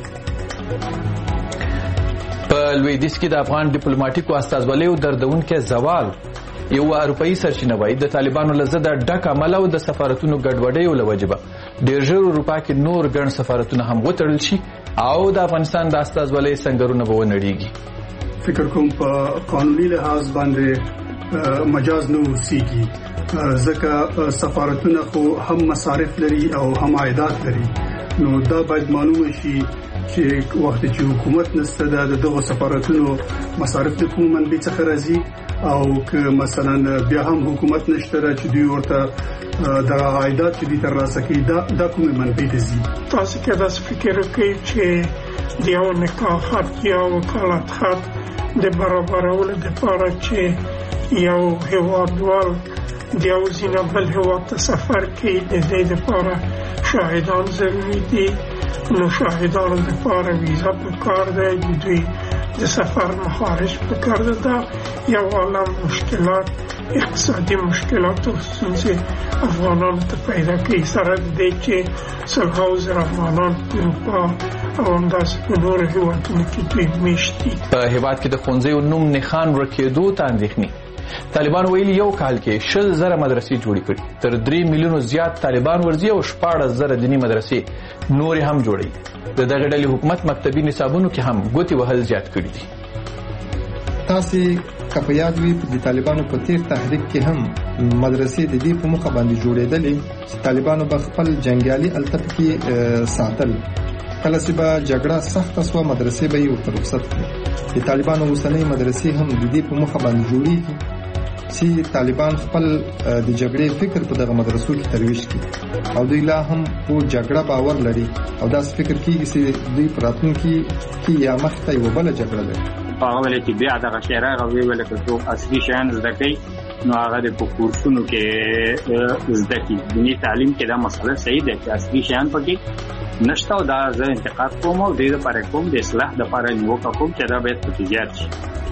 په لویدیځ کې د افغان ډیپلوماټیکو استازولیو دردونکي زوال یو اروپایي سرچینه وایي د طالبانو له ضد ډک عمل او د سفارتونو ګډوډۍ له وجبه ډېر ژر اروپا کې نور ګڼ سفارتونه هم وتړل شي او د افغانستان د استازولۍ سنګرونه به ونړېږي. فکر کوم په قانوني لحاظ باندې مجاز نه اوسېږي ځکه سفارتونه خو هم مصارف لري او هم عایدات لري. نو دا باید معلومه شي چې وخت چې حکومت نسته د دغه سفارتونو مصارف د کوم منبع څخه راځي او که مثلا بیا هم حکومت نشته چې دوی ورته د عایدات چې دي ترلاسه کوي دا د کومه منبع دي. تاسو کې دا فکر کوي چې د یو نکاح حق یا وکالت حق د برابرولو لپاره چې یو هیوادوال د یو ځینې بل هیواد ته سفر کوي د دې لپاره شاهدان ضروري دي. نو شاهدانو لپاره ویزا پکار دی، د دوی د سفر مخارج پکار دی. دا یو عالم مشکلات، اقتصادي مشکلات او ستونزې افغانانو ته پیدا کوي سره د دې چې سلهاوو زره افغانان په اروپا او همداسې په نورو هیوادونو کې دوی میشت دي. په هیواد کې د ښوونځیو نوم نښان ورکېدو ته اندېښنې. طالبان ویلي یو کال کې شل زره مدرسې جوړې کړي، تر درې میلیونو زیات طالبان ورځي او شپاړس زره دیني مدرسې نورې هم جوړوي. د دغه ډلې حکومت مکتبي نصابونو کې هم ګوتې وهل زیات کړي دي. تاسې که په یاد وي د طالبانو په تیر تحریک کې هم مدرسې د دې په مخه باندې جوړېدلې چې طالبانو به خپل جنگیالي الته کې ساتل. کله چې به جګړه سخته شوه مدرسې به یې ورته رخصت کړې. د طالبانو اوسنۍ مدرسې هم د دې په مخه باندې جوړېږي چې طالبان خپل د جګړې فکر په دغه مدرسو کې ترویج کړي او دوی لا هم په جګړه باور لري او داس فکر کیږي چې دوی په راتلونکي کې یا مخته یو بل جګړه لري. هغه ولې چې بیا دغه شعر هغه ویل چې څو اصلي شیان زده کوي نو هغه د کورسونو کې زده کوي. دیني تعلیم کې دا مسله صحیح ده چې اصلي شیان پکې نشته او دا زه انتقاد کوم او د دې لپاره کوم د اصلاح لپاره نیوکه کوم چې دا باید تجارت شي.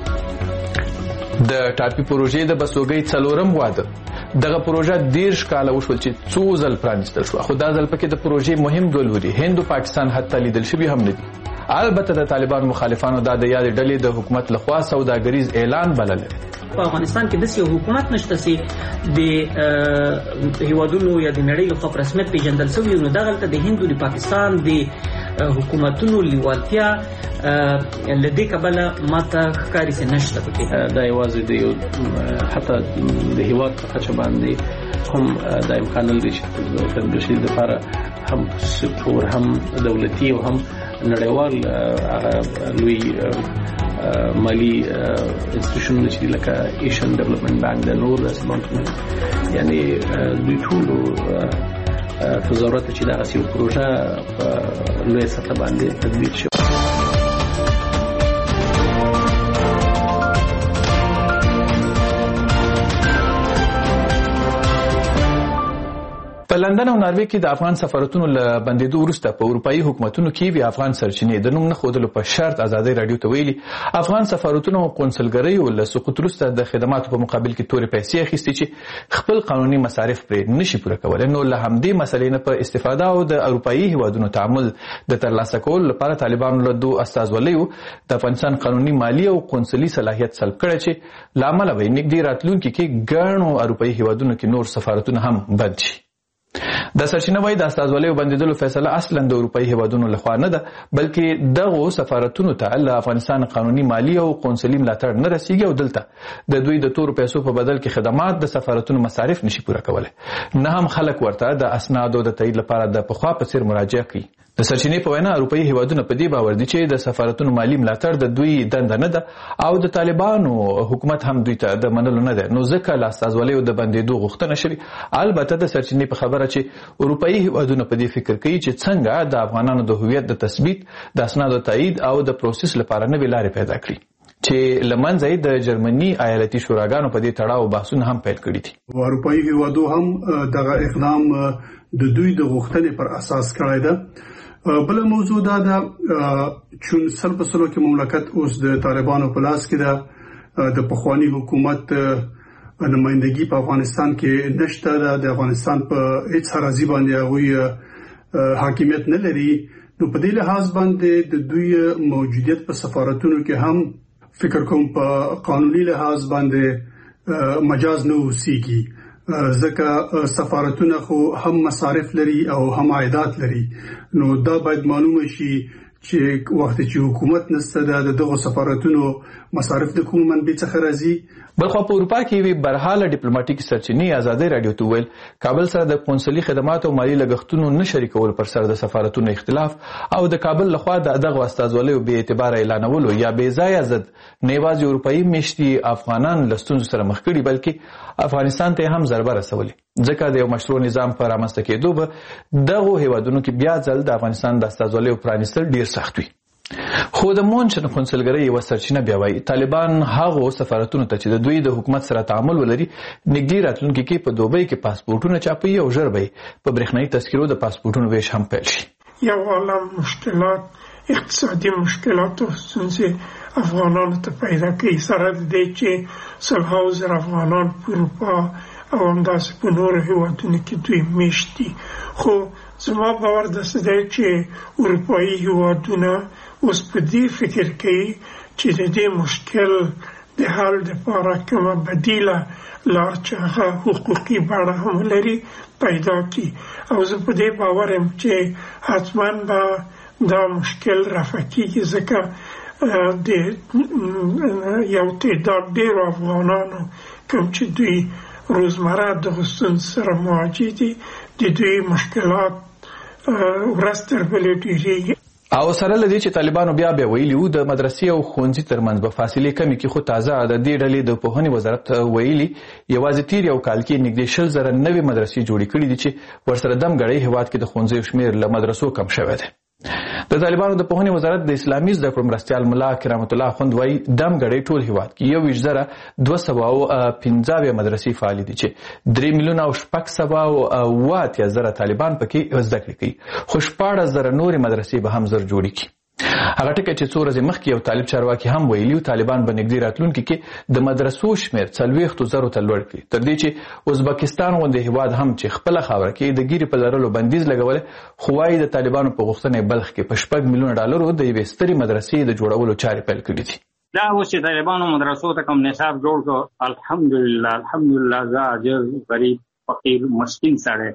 د ټاپي پروژې د بسوګۍ څلورم واده دغه پروژه دیرش کاله وشول چې څو ځل پرانیستل شو خو دا ځل پکې د پروژې مهم دولوري هند او پاکستان حتی لیدل شوی هم نه دي. البته د طالبان مخالفانو دا د یاد ډلې د حکومت لخوا سوداګریز اعلان بلل. په افغانستان کې د یو حکومت نشته چې د هیوادونو یا د نړۍ لخوا په رسمیت پیژندل شوی نو دغه د هند او د پاکستان د حکومتونو لیوالتیا لدې کبله ماته ښکاري چې نشته پکې. دا یوازې د حتی د هیواد په کچه باندې هم د امکان لري چې د بشري لپاره هم سکتور هم دولتي او هم نړیوال لوی مالی انستیټیوشنونه چې لکه ایشین ډیولپمنٹ بانک د نور داسې بانکونه یعنی دوی ټول په ضرورت چې دا یو پروژه په لوی سطح باندې تطبیق شي. په لندن او ناروې کې د افغان سفارتونو له بندیدو وروسته په اروپאי حکومتونو کې وی افغان سرچینې د نوم نه خودلو په شرط ازادي رادیو ته ویلي افغان سفارتونو او قونسلګریو له سقوط وروسته د خدماتو په مقابل کې تورې پیسې اخیستي چې خپل قانوني مصارف پرې نشي پوره کولای. نو له همدې مسلې نه په استفاده او د اروپאי هیوادونو تعامل د ترلاسه کولو لپاره طالبانو له دوه استازولیو د افغانستان قانوني مالی او قونسلي صلاحیت سلب کړی چې لامل وي نږدې راتلونکي کې ګڼو اروپאי هیوادونو کې نور سفارتونه هم بند شي. د سرچینه وای د استازولیو بندیدلو فیصله اصلا د اروپאי هیوادونو لخوا نه ده بلکې دغه سفارتونو ته له افغانستان قانوني مالی او قونسلي ملاتړ نه رسیږي او دلته د دوی د تور پیسو په بدل کې خدمات د سفارتونو مصارف نشي پوره کولای. نه هم خلک ورته د اسنادو د تایید لپاره د پخوا په څیر مراجعه کوي. د سرچینې په وینا اروپאי هیوادونه په دې باور دي چې د سفارتونو مالی ملاتړ د دوی دنده نه ده او د طالبانو حکومت هم دوی ته د منلو نه ده. نو ځکه له استازولیو د بندیدو غوښتنه شوې. البته د سرچینې په خبره چې اروپאי هیوادونه په دې فکر کوي چې څنګه د افغانانو د هویت د تثبیت د اسنادو تایید او د پروسس لپاره نوې لارې پیدا کړي چې لمنځه د جرمني ایالتي شوراګانو په دې تړاو بحثونه هم پیل کړي دي. اروپאי هیوادو هم دغه اقدام د دوی د غوښتنې پر اساس کړی ده. بل موضوع دا ده چې سل په سلو کې مملکت اوس د طالبانو په لاس کې ده. د پخوانی حکومت نمائندګي په افغانستان کې نشته ده. د افغانستان په هیڅ اراضي باندې هغوی حاکمیت نه لري. نو په دې لحاظ باندې د دوی موجودیت په سفارتونو کې هم فکر کوم په قانوني لحاظ باندې مجاز نه اوسېږي ځکه سفارتونه خو هم مصارف لري او هم عایدات لري. نو دا باید معلومه شي چې وخت چې حکومت نسته د دغه سفارتونو مصارف د کوم منبع څخه راځي. بلخو په اروپا کې وی برحاله ډیپلوماټیک سرچینې ازادي رادیو ته ویل کابل سره د قونسلي خدماتو او مالی لګښتونو نشري کول پر سر د سفارتونو اختلاف او د کابل لخوا د دغه استازولیو به اعتبار اعلانولو یا بې ځای ضد نیواز اروپאי مشتي افغانان لستون سره مخ کړي بلکې افغانستان ته هم ضربه رسولي ځکه د یو مشروع نظام پر رامنځته کېدو به دغه هیوادونو کې بیا ځل د افغانستان د استازولیو پرانیستل ډیر سخت وي. خو د مونچن قونسلګرۍ یو سرچینه بیا وایي طالبان هغه سفارتونو ته چې د دوی د حکومت سره تعامل ولري نږدې راتلونکي کې په دوبۍ کې پاسپورتونه چاپي او ژر به په برېښنايي تذکرو د پاسپورتونو ویش هم پیل شي. یو عالم مشکلات اقتصادي مشکلات او ستونزې افغانانو ته پیدا کوي سره د دې چې سلهاو زر افغانان په اروپا او همداسې په نورو هیوادونو کې دوی میشت دي. خو زما باور داسې دی چې اروپایي هیوادونه اوس په دې فکر کوي چې د دې مشکل د حل لپاره کومه بدیله لار چې هغه حقوقي بڼه هم لري پیدا کړي او زه په دې باور یم چې حتما به دا مشکل رفع کېږي ځکه د یو تعداد ډېرو افغانانو کوم چې دوی روزمره دغه ستونزو سره مواجه دي د دوی مشکلات ورځ تر بلې ډېرېږي. او سره لدی چې طالبانو بیا بیا ویلي وو د مدرسې او ښوونځي ترمنځ به فاصلې کمې کړي، خو تازه د دې ډلې د پوهنې وزارت ویلي یوازې تیر یو کال کې نږدې شل زره نوې مدرسې جوړې کړي دي چې ورسره دم ګړی هېواد کې د ښوونځیو شمېر له مدرسو کم شوی دی. د طالبانو د پوهنې وزارت د اسلامي زده کړو مرستیال ملا کرامت الله اخوند وایي دم ګړی ټول هېواد کې یو ویشت زره دوه سوه او پنځه اویا مدرسې فعالې دي چې درې میلیونه او شپږ سوه او اوه اتیا زره طالبان پکې زده کړې کوي، خو شپاړس زره نورې مدرسې به هم زر جوړې کړي. هغه ټکی چې څو ورځې مخکې یو طالب چارواکي هم ویلي طالبان به نږدې راتلونکي کې د مدرسو شمېر څلوېښتو زرو ته لوړ کړي، تر دې چې ازبکستان غوندې هېواد هم چې خپله خاوره کې د ګیرې په لرلو بندیز لګولی، خو وایي د طالبانو په غوښتنه بلخ کې په شپږ میلیونه ډالرو د یوې سترې مدرسې د جوړولو چارې پیل کړي دي. دا اوس چې طالبانو مدرسو ته کوم نصاب جوړ کړ، الحمدلله الحمدلله زه عاجز غریب فقیر مسکین سړی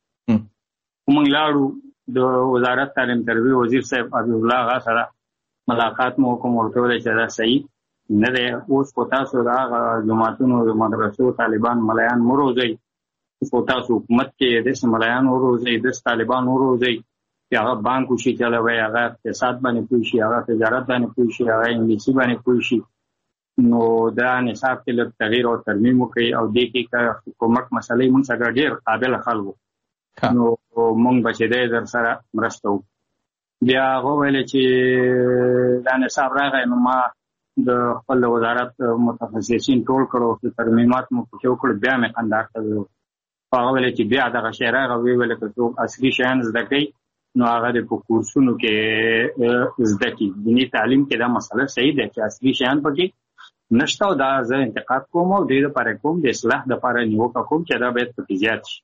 موږ لاړو د وزارت تعلیم تربیه وزیر صاحب حبیب الله غا سره ملاقات مو کوم ورته ویل چې دا صحیح نه دی. اوس په تاسو دا جماعتونو مدرسو طالبان ملایان مروزي، په تاسو حکومت کې د ملایان مروزي د طالبان مروزي چې هغه بانک شي چلوي، هغه اقتصاد باندې پوي شي، هغه تجارت باندې پوي شي، هغه انګلیسي باندې پوي شي، نو دا نصاب کې لږ تغییر او ترمیم وکړي او دې کې حکومت مسلې موږ څنګه ډېر قابل خلکو نو مونږ به چې دی در سره مرسته وکړو. بیا هغه ویل چې دا نصاب راغی نو ما د خپل وزارت متخصصین ټول کړو چې ترمیمات مو پکې وکړو، بیا مې قندهار ته ویلو. هغه ویل چې بیا دغه شی راغی، ویې ویل که څوک عصري شیان زده کوي نو هغه د په کورسونو کې زده کړي. دیني تعلیم کې دا مسله صحیح ده چې عصري شیان پکې نشته او دا زه انتقاد کوم او دې دپاره کوم د اصلاح دپاره نیوکه کوم چې دا باید پکې زیات شي.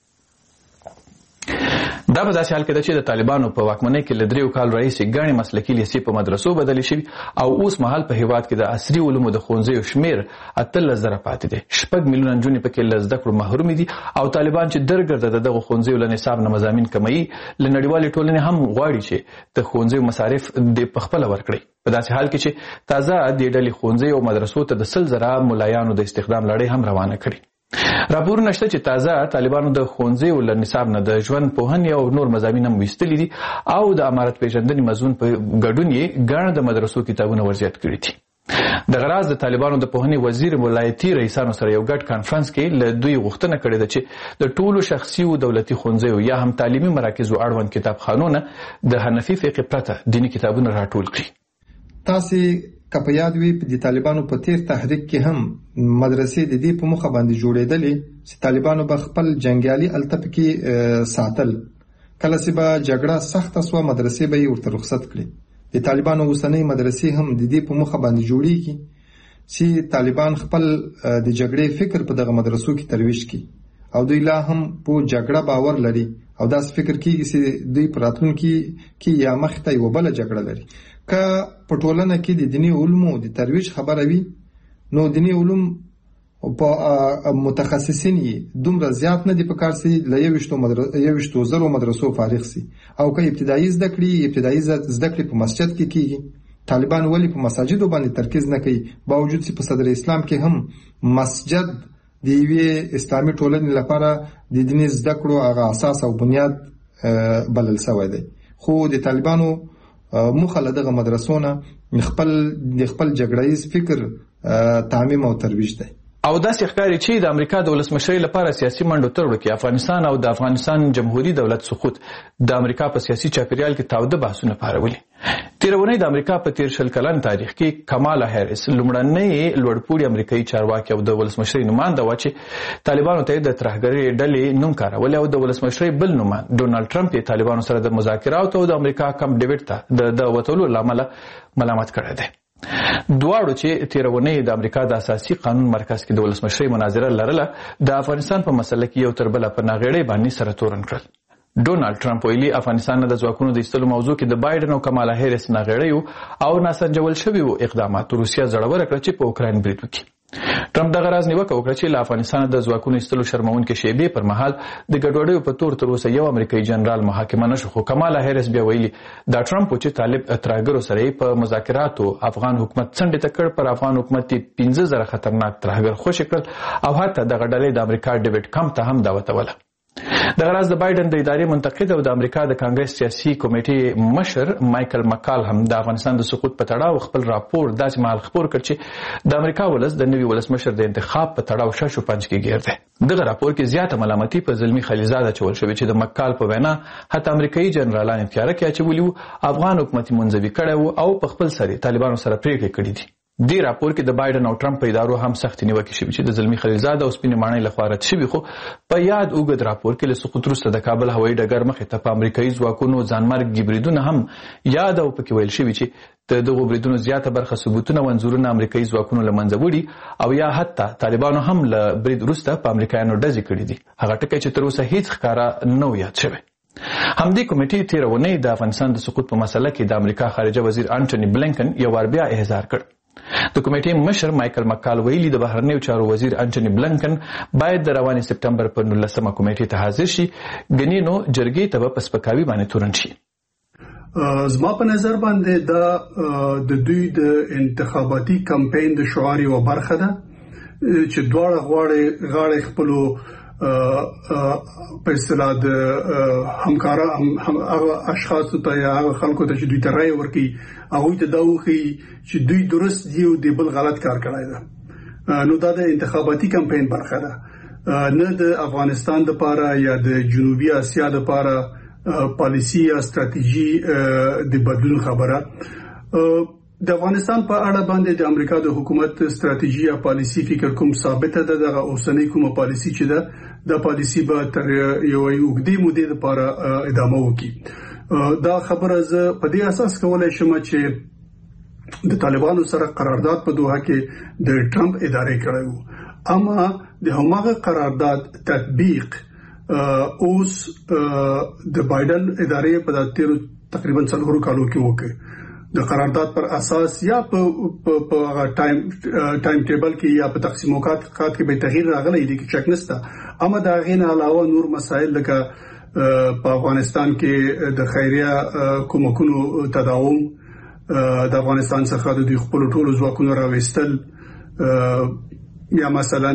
دا په داسې حال کې ده چې د طالبانو په واکمنۍ کې له دریو کال راهیسې ګڼې مسلکي لیسې په مدرسو بدلې شوي او اوس مهال په هېواد کې د عصري علومو د ښوونځیو شمېر اتلس زره پاتې دی. شپږ میلیونه نجونې پکې له زده کړو محرومې دي او طالبان چې درګرده د دغو ښوونځیو له نصاب نه مضامین کموي، له نړیوالې ټولنې هم غواړي چې د ښوونځیو مصارف دې پخپله ورکړي. په داسې حال کې چې تازه دې ډلې ښوونځیو او مدرسو ته د سل زره ملایانو د استخدام لړۍ هم روانه کړي. راپورونه شته چې تازه طالبانو د ښوونځیو له نصاب نه د ژوند پوهنې او نور مضامین هم ویستلي دي او د امارت پیژندنې مضمون په ګډون یې ګڼ د مدرسو کتابونه ورزیات کړي دي. دغه راز د طالبانو د پوهنې وزیر ولایتي رئیسانو سره یو ګډ کانفرنس کې له دوی غوښتنه کړې ده چې د ټولو شخصي او دولتي ښوونځیو یا هم تعلیمي مراکزو اړوند کتابخانونه د حنفي فقه پرته دیني کتابونه راټول کړي. تاسې که په یاد وي د طالبانو په تیر تحریک کې هم مدرسې د دې په موخه باندې جوړېدلې چې طالبانو به خپل جنګیالي الته پکې ساتل. کله چې به جګړه سخته سوه مدرسې به یې ورته رخصت کړي. د طالبانو اوسنۍ مدرسې هم د دې په موخه باندې جوړېږي چې طالبان خپل د جګړې فکر په دغه مدرسو کې ترویج کړي او دوی لا هم په جګړه باور لري او داسې فکر کېږي چې دوی په راتلونکي کې یا مخې ته یوه بله جګړه لري. که په ټولنه کې د دیني علومو د ترویج خبره وي نو دیني علوم په متخصصین یې دومره زیات نه دي په کار سي له یویشتو زرو مدرسو فارغ سي او که ابتدایي زده کړې ابتدایي زده کړې په مسجد کې کېږي. طالبان ولې په مساجدو باندې ترکیز نه کوي باوجود چې په صدر اسلام کې هم مسجد د یوې اسلامي ټولنې لپاره د دیني زده کړو هغه اساس او بنیاد بلل شوی دی. خو د طالبانو موخه له دغه مدرسو نه خپل د خپل جګړهیز فکر تعمیم او ترویج دی. او داسې ښکاري چې د امریکا د ولسمشرۍ لپاره سیاسي منډو ترړو کې افغانستان او د افغانستان جمهوریت دولت سقوط د امریکا په سیاسي چاپیریال کې تاوده بحثونه پارولي. تېره اونۍ د امریکا په تیر شل کلن تاریخ کې کمالا هیرس لومړنۍ لوړپوړي امریکایي چارواکي او د ولسمشرۍ نماینده وه چې طالبانو ته یې د ترهګرۍ ډلې نوم کارولی او د ولسمشرۍ بل نوماند ډونالډ ټرمپ یې طالبانو سره د مذاکراتو او د امریکا کمپ ډیوډ ته د وتلو له امله ملامت کړی دی. دواړو چې تېره اونۍ د امریکا د اساسي قانون مرکز کې د ولسمشرۍ مناظره لرله د افغانستان په مسله کې یو تر بله په ناغېړۍ باندې سره تورن کړل. ډونالډ ټرمپ ویلي افغانستان نه د ځواکونو د ایستلو موضوع کې د بایډن او کمالا هیرس ناغېړیو او ناسنجول شویو اقداماتو روسیه زړوره کړه چې په اوکراین برید وکړي. ټرمپ دغه راز نیوکه وکړه چې له افغانستان د ځواکونو ایستلو شرمونکې شیبې پر مهال د ګډوډیو په تور تر اوسه یو امریکایي جنرال محاکمه نشو، خو کمالا هیرس بیا ویلي دا ټرمپ چې طالب ترهګرو سره په مذاکراتو افغان حکومت څنډې ته کړ، پر افغان حکومت پنځه زره خطرناک ترهګر خوشي کړل او حتی دغه ډلې د امریکا ډیوډ کمپ ته هم دعوت وله. دغه راز د بایدن د ادارې منتقد او د امریکا د کانګرس سیاسي کمیټې مشر مایکل مکال هم د افغانستان د سقوط په تړاو خپل راپور داسې مهال خپور کړ چې د امریکا ولس د نوي ولسمشر د انتخاب په تړاو شاشو پنج کې ګیر دی. دغه راپور کې زیاته ملامتي په زلمی خلیزاد اچول شوې چې د مکال په وینا حتی امریکایي جنرالان تیاره کې اچولي وو، افغان حکومت منځوي کړی وو او په خپل سر طالبانو سره پریکړې کړې دي. دې راپور کې د بایدن او ټرمپ په ادارو هم سختې نیوکې شوې چې د زلمی خلیلزاد او سپینې ماڼۍ لخوا رد شوي، خو په یاد اوږد راپور کې له سقوط وروسته د کابل هوایي ډګر مخې ته په امریکایي ځواکونو ځانمرګي بریدونه هم یاد او پکې ویل شوي چې د دغو بریدونو زیاته برخه ثبوتونه او انځورونه امریکایي ځواکونو له منځه وړي او یا حتی طالبانو هم له برید وروسته په امریکایانو ډزې کړي دي، هغه ټکی چې تر اوسه هیڅ ښکاره نه و یاد شوی. همدې کمیټې تېره اونۍ د افغانستان د سقوط په مسله کې د امریکا خارجه وزیر انټوني بلنکن یو وار بیا احضار کړ. د کمیټې مشر مایکل مکال ویلي د بهرنیو چارو وزیر انټوني بلنکن باید د روانې سپټمبر په نولسمه کمیټې ته حاضر شي، ګنې نو جرګې ته به په سپکاوي باندې تورن شي. زما په نظر باندې دا د دوی د انتخاباتي کمپاین د شعار یوه برخه ده چې دواړه غواړي غاړې خپلو په اصطلاح د همکارا هغه اشخاص ته یا هغه خلکو ته چې دوی ته رایه ورکړي هغوی ته دا وښیي چې دوی درست دي او د بل غلط کار کړی ده. نو دا د انتخاباتي کمپاین برخه ده، نه د افغانستان دپاره یا د جنوبي اسیا دپاره پالیسي یا ستراتیژي د بدلون خبره. د افغانستان په اړه باندې د امریکا د حکومت ستراتیژي یا پالیسي فکر کوم ثابته ده، دغه اوسنۍ کومه پالیسي چې ده د پالیسي به تر یو اوږدې مودې لپاره ادامه وکړي. دا خبره زه په دې اساس کولای شم چې د طالبانو سره قرارداد په دوحه کې د ټرمپ ادارې کړی وو، اما د هماغه قرارداد تطبیق اوس د بایدن ادارې په تیرو تقریبا څلورو کالو کې وکړي. د قرارداد پر اساس یا په هغه ټایم ټایم ټیبل کې یا په تقسیم اوقات کې به تغییر راغلی دی کې شک نشته، اما دا غین علاوه نور مسایل لکه په افغانستان کې د خیریه کومکونو تداوم، د افغانستان څخه د خپل ټولو ځواکونو راوستل، یا مثلا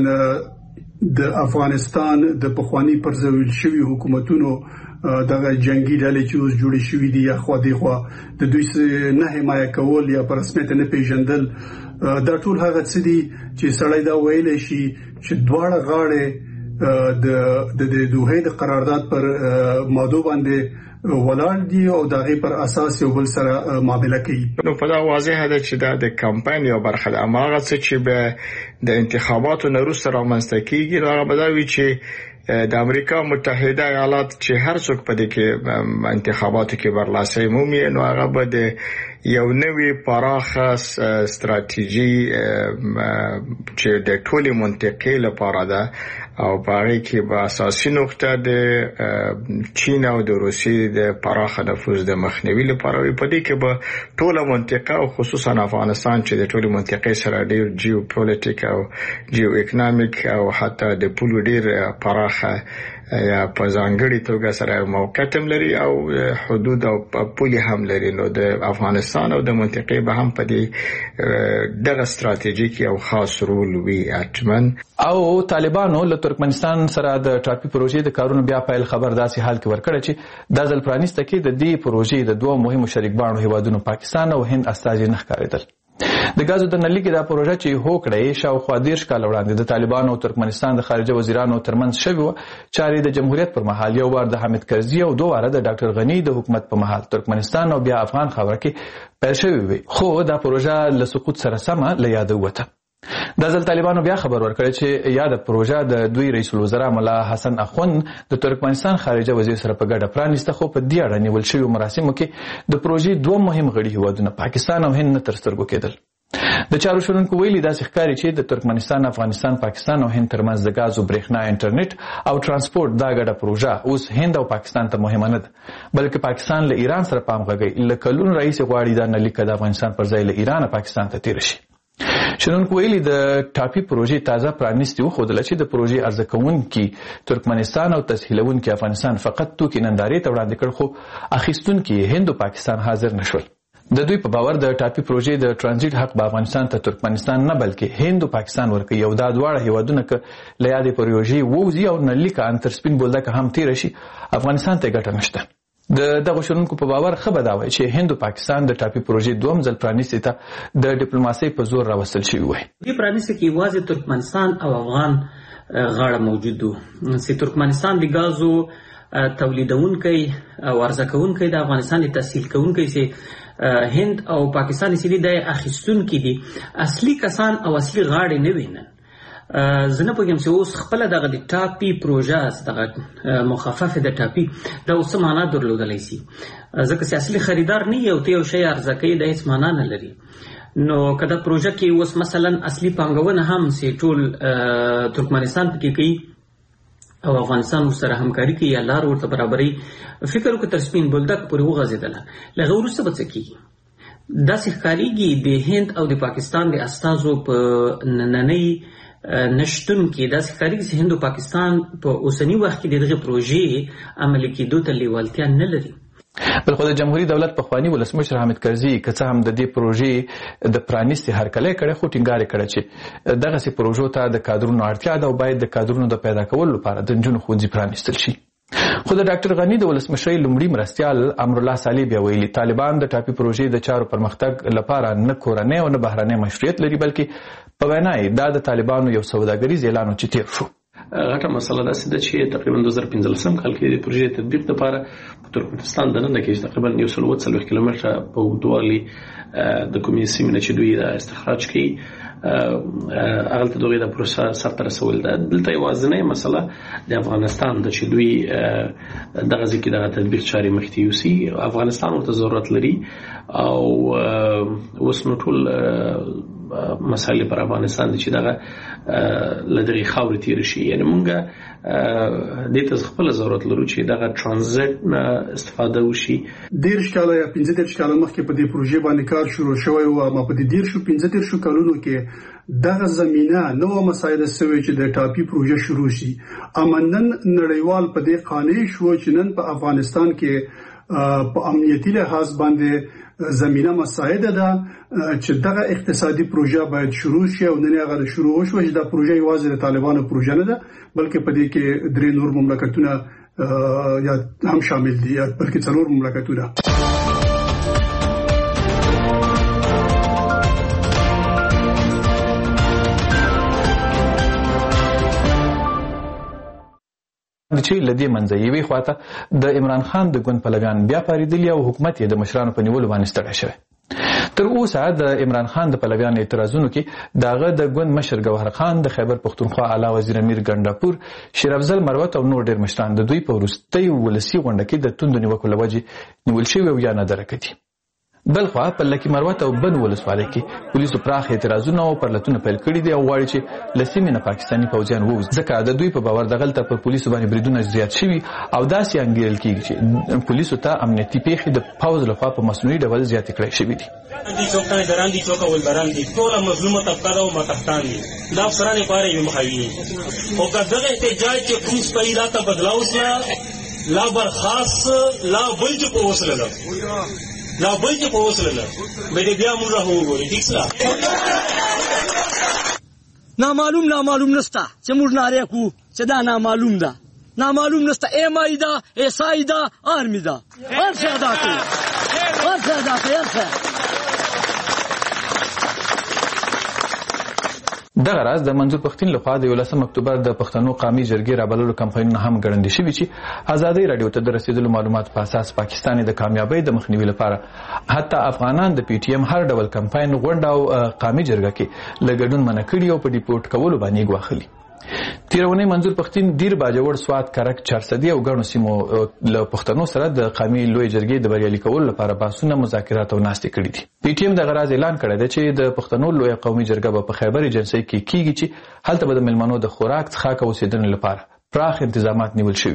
د افغانستان د پخوانی پرځول شوی حکومتونو دغه جنگي ډلې چې اوس جوړې شوې دي یا خو دې خو د دوی نه حمایت کول یا په رسمیت نه پیژندل، دا ټول هغه څه دي چې سړی دا ویلی شي چې دواړه غاړې د د دوحې د قرارداد پر مادو باندې ولاړ دي او دغه پر اساس یو بل سره معامله کوي. نو په دا واضحه ده چې دا د کمپاین یو برخه ده، اما هغه څه چې به د انتخاباتو نه وروسته رامنځته کیږي هغه به دا وي چې د امریکا متحده ایالات چې هر څوک په دې کې انتخاباتو کې برلاسي مومي، نو هغه به د یو نوی پراخه ستراتیژي چې د ټولي منطقې لپاره ده او په هغه کې به اساسي نقطه د چین او د روسیې د پراخه نفوذ د مخنیوي لپاره وي. په دې کې به ټوله منطقه او خصوصا افغانستان چې د ټولي منطقې سره ډیر جیو پولیټیک او جیو اکونومیک او حتی د پولو ډیر پراخه یا په ځانګړي توګه سره موقعیت هم لري او حدود او پولي هم لري، نو د افغانستان او د منطقې به هم په دې دغه ستراتیژیک او خاص رول وي. اتمن او طالبانو له ترکمنستان سره د ټاپي پروژې د کارونو بیا پیل خبر داسې حال کې ورکړه چې د ځل پرانیسته کې د دې پروژې د دوه مهمو شریکبانو هیوادونو پاکستان او هند استازي نه ښکارېدل. د غازو د نلی کې دا پروژه چې هوکړې شاوخوا دیرش کال وړاندې د طالبانو او ترکمنستان د خارجه وزیرانو ترمنځ شوې وه، چارې د جمهوریت پر مهال یو وار د حامد کرزي او دوه واره د ډاکټر غني د حکومت په مهال ترکمنستان او بیا افغان خاوره کې پیل شوې وي، خو دا پروژه له سقوط سره سمه له یاده ووته. د ځل طالبانو بیا خبر ورکړی چې یاده پروژه د دوی رئیس الوزرا ملا حسن اخوند د ترکمنستان خارجه وزیر سره په ګډه پرانیسته، خو په دې اړه نیول شویو مراسمو کې د پروژې دوه مهم غړي هیوادونه پاکستان او هند نه تر سترګو کېدل. د چارو شنونکو ویلي داسې ښکاري چې د ترکمنستان، افغانستان، پاکستان او هند ترمنځ د غاز او برېښنا، انټرنیټ او ترانسپورت دا ګډه پروژه اوس هند او پاکستان ته مهمه نه ده، بلکې پاکستان له ایران سره پام غږی له کلونو راهیسې غواړي دا نلیکه د افغانستان پر ځای له ایران پاکستان ته تیر شي. شنونکو ویلي د ټاپي پروژې تازه پرانیستي وښودله چې د پروژې عرضه کوونکي ترکمنستان او تسهیلونکي افغانستان فقط توکي نندارې ته وړاندې کړ، خو اخیستونکي هند او پاکستان حاضر نشول. د دوی په باور د ټاپي پروژې د ترانزیت حق به افغانستان ته ترکمنستان نه بلکې هند او پاکستان ورکوي او دا دواړه هیوادونه که له یادې پروژې ووځي او نلیکه انتر سپین بولدکه هم تېره شي، افغانستان ته ګټه نشته. د دغه شنونکو په باور ښه به دا وای چې هند او پاکستان د ټاپي پروژې دوم ځل پرانیستي ته د ډیپلوماسۍ په زور راوستل شوي وای. دې پرانیستي کې یوازې ترکمنستان او افغان غاړه موجود وو چې ترکمنستان د ګازو تولیدونکی او عرضه کوونکی د افغانستان د تسهیل کوونکی چې هند او پاکستان سړي د اخیستونکي دي، اصلي کسان او اصلي غاړې نه وینن. زه نه پوهېږم چې اوس خپله دغه د ټاپي پروژه دغه مخفف د ټاپي دا اوس څه معنا درلودلی سي، ځکه چې اصلي خریدار نه یې او ته یو شی عرضه کوي دا هېڅ معنا نه لري. نو که دا پروژه کې اوس مثلا اصلي پانګونه هم چې ټول ترکمنستان پکې کوي او افغانستان ورسره همکاري کوي یا لار ورته برابري، فکر وکړه تر سپین بولدک پورې وغځېدله، له هغه وروسته به څه کېږي؟ داسې ښکارېږي د هند او د پاکستان د استازو په نننۍ نشتون کې داسې ښکارېږي چې هند او پاکستان په اوسني وخت کې د دغې پروژې عملي کېدو ته لیوالتیا نه لري. بلخو د جمهوریت دولت پخواني ولسمشر حامد کرزي که څه هم د دې پروژې د پرانیستي هرکلی کړی، خو ټینګار یې کړی چې دغسې پروژو ته د کادرونو اړتیا ده او باید د کادرونو د پیدا کولو لپاره د نجونو ښوونځي پرانیستل شي. خو د ډاکټر غني د ولسمشرۍ لومړي مرستیال امرالله صالح بیا ویلي طالبان د ټاپي پروژې د چارو پرمختګ لپاره نه کورنی او نه بهرنی مشروعیت لري، بلکې په وینا یې دا د طالبانو یو سوداګریز اعلان و چې تیر شو. غټه مسله داسې ده چې تقریبا دوه زره پنځلسم کال کې د پروژې تطبیق لپاره په ترکمنستان دننه کې تقریبا یو سل اووه څلوېښت کیلومتره په اوږدوالي د کومې سیمې نه چې دوی دا استخراج کوي هغلته دغې دا پروسه سرته رسول ده. دلته یوازینۍ مسله د افغانستان ده چې دوی دغه ځای کې دغه تطبیق چارې مخکې یوسي. افغانستان ورته ضرورت لري او اوس نو ټول مسایل پر افغانستان دي چې دغه له دغې خاورې تېره شي. یعنې مونږ دې ته خپله ضرورت لرو چې دغه ترانزیت نه استفاده وشي. دېرش کاله یا پنځه دېرش کاله مخکې په دې پروژې باندې کار شروع شوی و، اما په دې دېرشو پنځه دېرشو کلونو کې دغه زمینه نه وه مسایله سوې چې د ټاپي پروژه شروع شي. اما نن نړیوال په دې قانع شو چې نن په افغانستان کې په امنیتي لحاظ باندې زمینه مساعده ده چې دغه اقتصادي پروژه باید شروع شي او نن هغه شروع وشو چې دا پروژه یوازې د طالبانو پروژه نه ده بلکې په دې کې درې نور مملکتونه یا هم شامل دي، بلکې څلور مملکتونه. چې لدې منځه یوې خواته د عمران خان د ګوند پلویان بیا پارېدلي او حکومت یې د مشرانو په نیولو باندې ستړی شوی. تر اوسه د عمران خان د پلویانو اعتراضونو کې د هغه د ګوند مشر ګوهر خان، د خیبر پښتونخوا اعلی وزیر امیر ګنډاپور، شیر افضل مروت او نور ډېر مشران د دوی په وروستۍ ولسي غونډه کې د توندو نیوکو له وجې نیول شوي او یا نادرکه دي. بل خوا په لکي مروت او بن ولسوالۍ کې پولیسو پراخ اعتراضونه او پرلتونه پیل کړي دي او غواړي چې له سیمې نه پاکستاني پوځیان ووځي، ځکه د دوی په باور دغلته په پولیسو باندې بریدونه زیات شوي او داسې انګیرل کېږي چې پولیسو ته امنیتي پیښې د پوځ لخوا په مصنوعي ډول زیاتې کړای شوي دي. دي څوک نه دران دي څوک ولداران دي ټول مظلومه طبقه ده او متحتان دي دا افسران لپاره یو مخاوي او کله احتجاج چې کوم سپیدا ته بدلاو سره لا برخاص لا بل جو په وسله لا بل چې په وسله مې بیا موږ راوګورې ٹھیک سره نامعلوم نامعلوم نستا چې موږ ناره کو چې دا نامعلوم ده نامعلوم نستا ایم آی دا ایس آی دا آرمی دا هر څه ادا کوي هر څه ادا کوي هر څه. دغه راز د منظور پښتين لخوا د یولسم اکتوبر د پښتنو قومي جرګې رابللو کمپاینونه هم ګړندې شوي چې ازادي رادیو ته د رسیدلو معلومات په اساس پاکستان د کامیابی د مخنیوي لپاره حتی افغانان د پی ټی ایم هر ډول کمپاین غونډه او قومي جرګه کې لګډون منع کړي او په ډیپورټ کولو باندې غواخلي. تیرونی منظور پښتين ډیر باجوړ سواد کرک چارسدي او ګڼو سیمو له پښتنو سره د قومي لوی جرګې د بریالي کولو لپاره بحثونه مذاکرات او ناستې کړي دي. پی ټی ایم د غراز اعلان کړی دی چې د پښتنو لوی قومي جرګه په خیبر ایجنسۍ کې کیږي چې هلته به د ملمنو د خوراک څښاک او اوسېدنې لپاره پراخ انتظامات نیول شوي وي.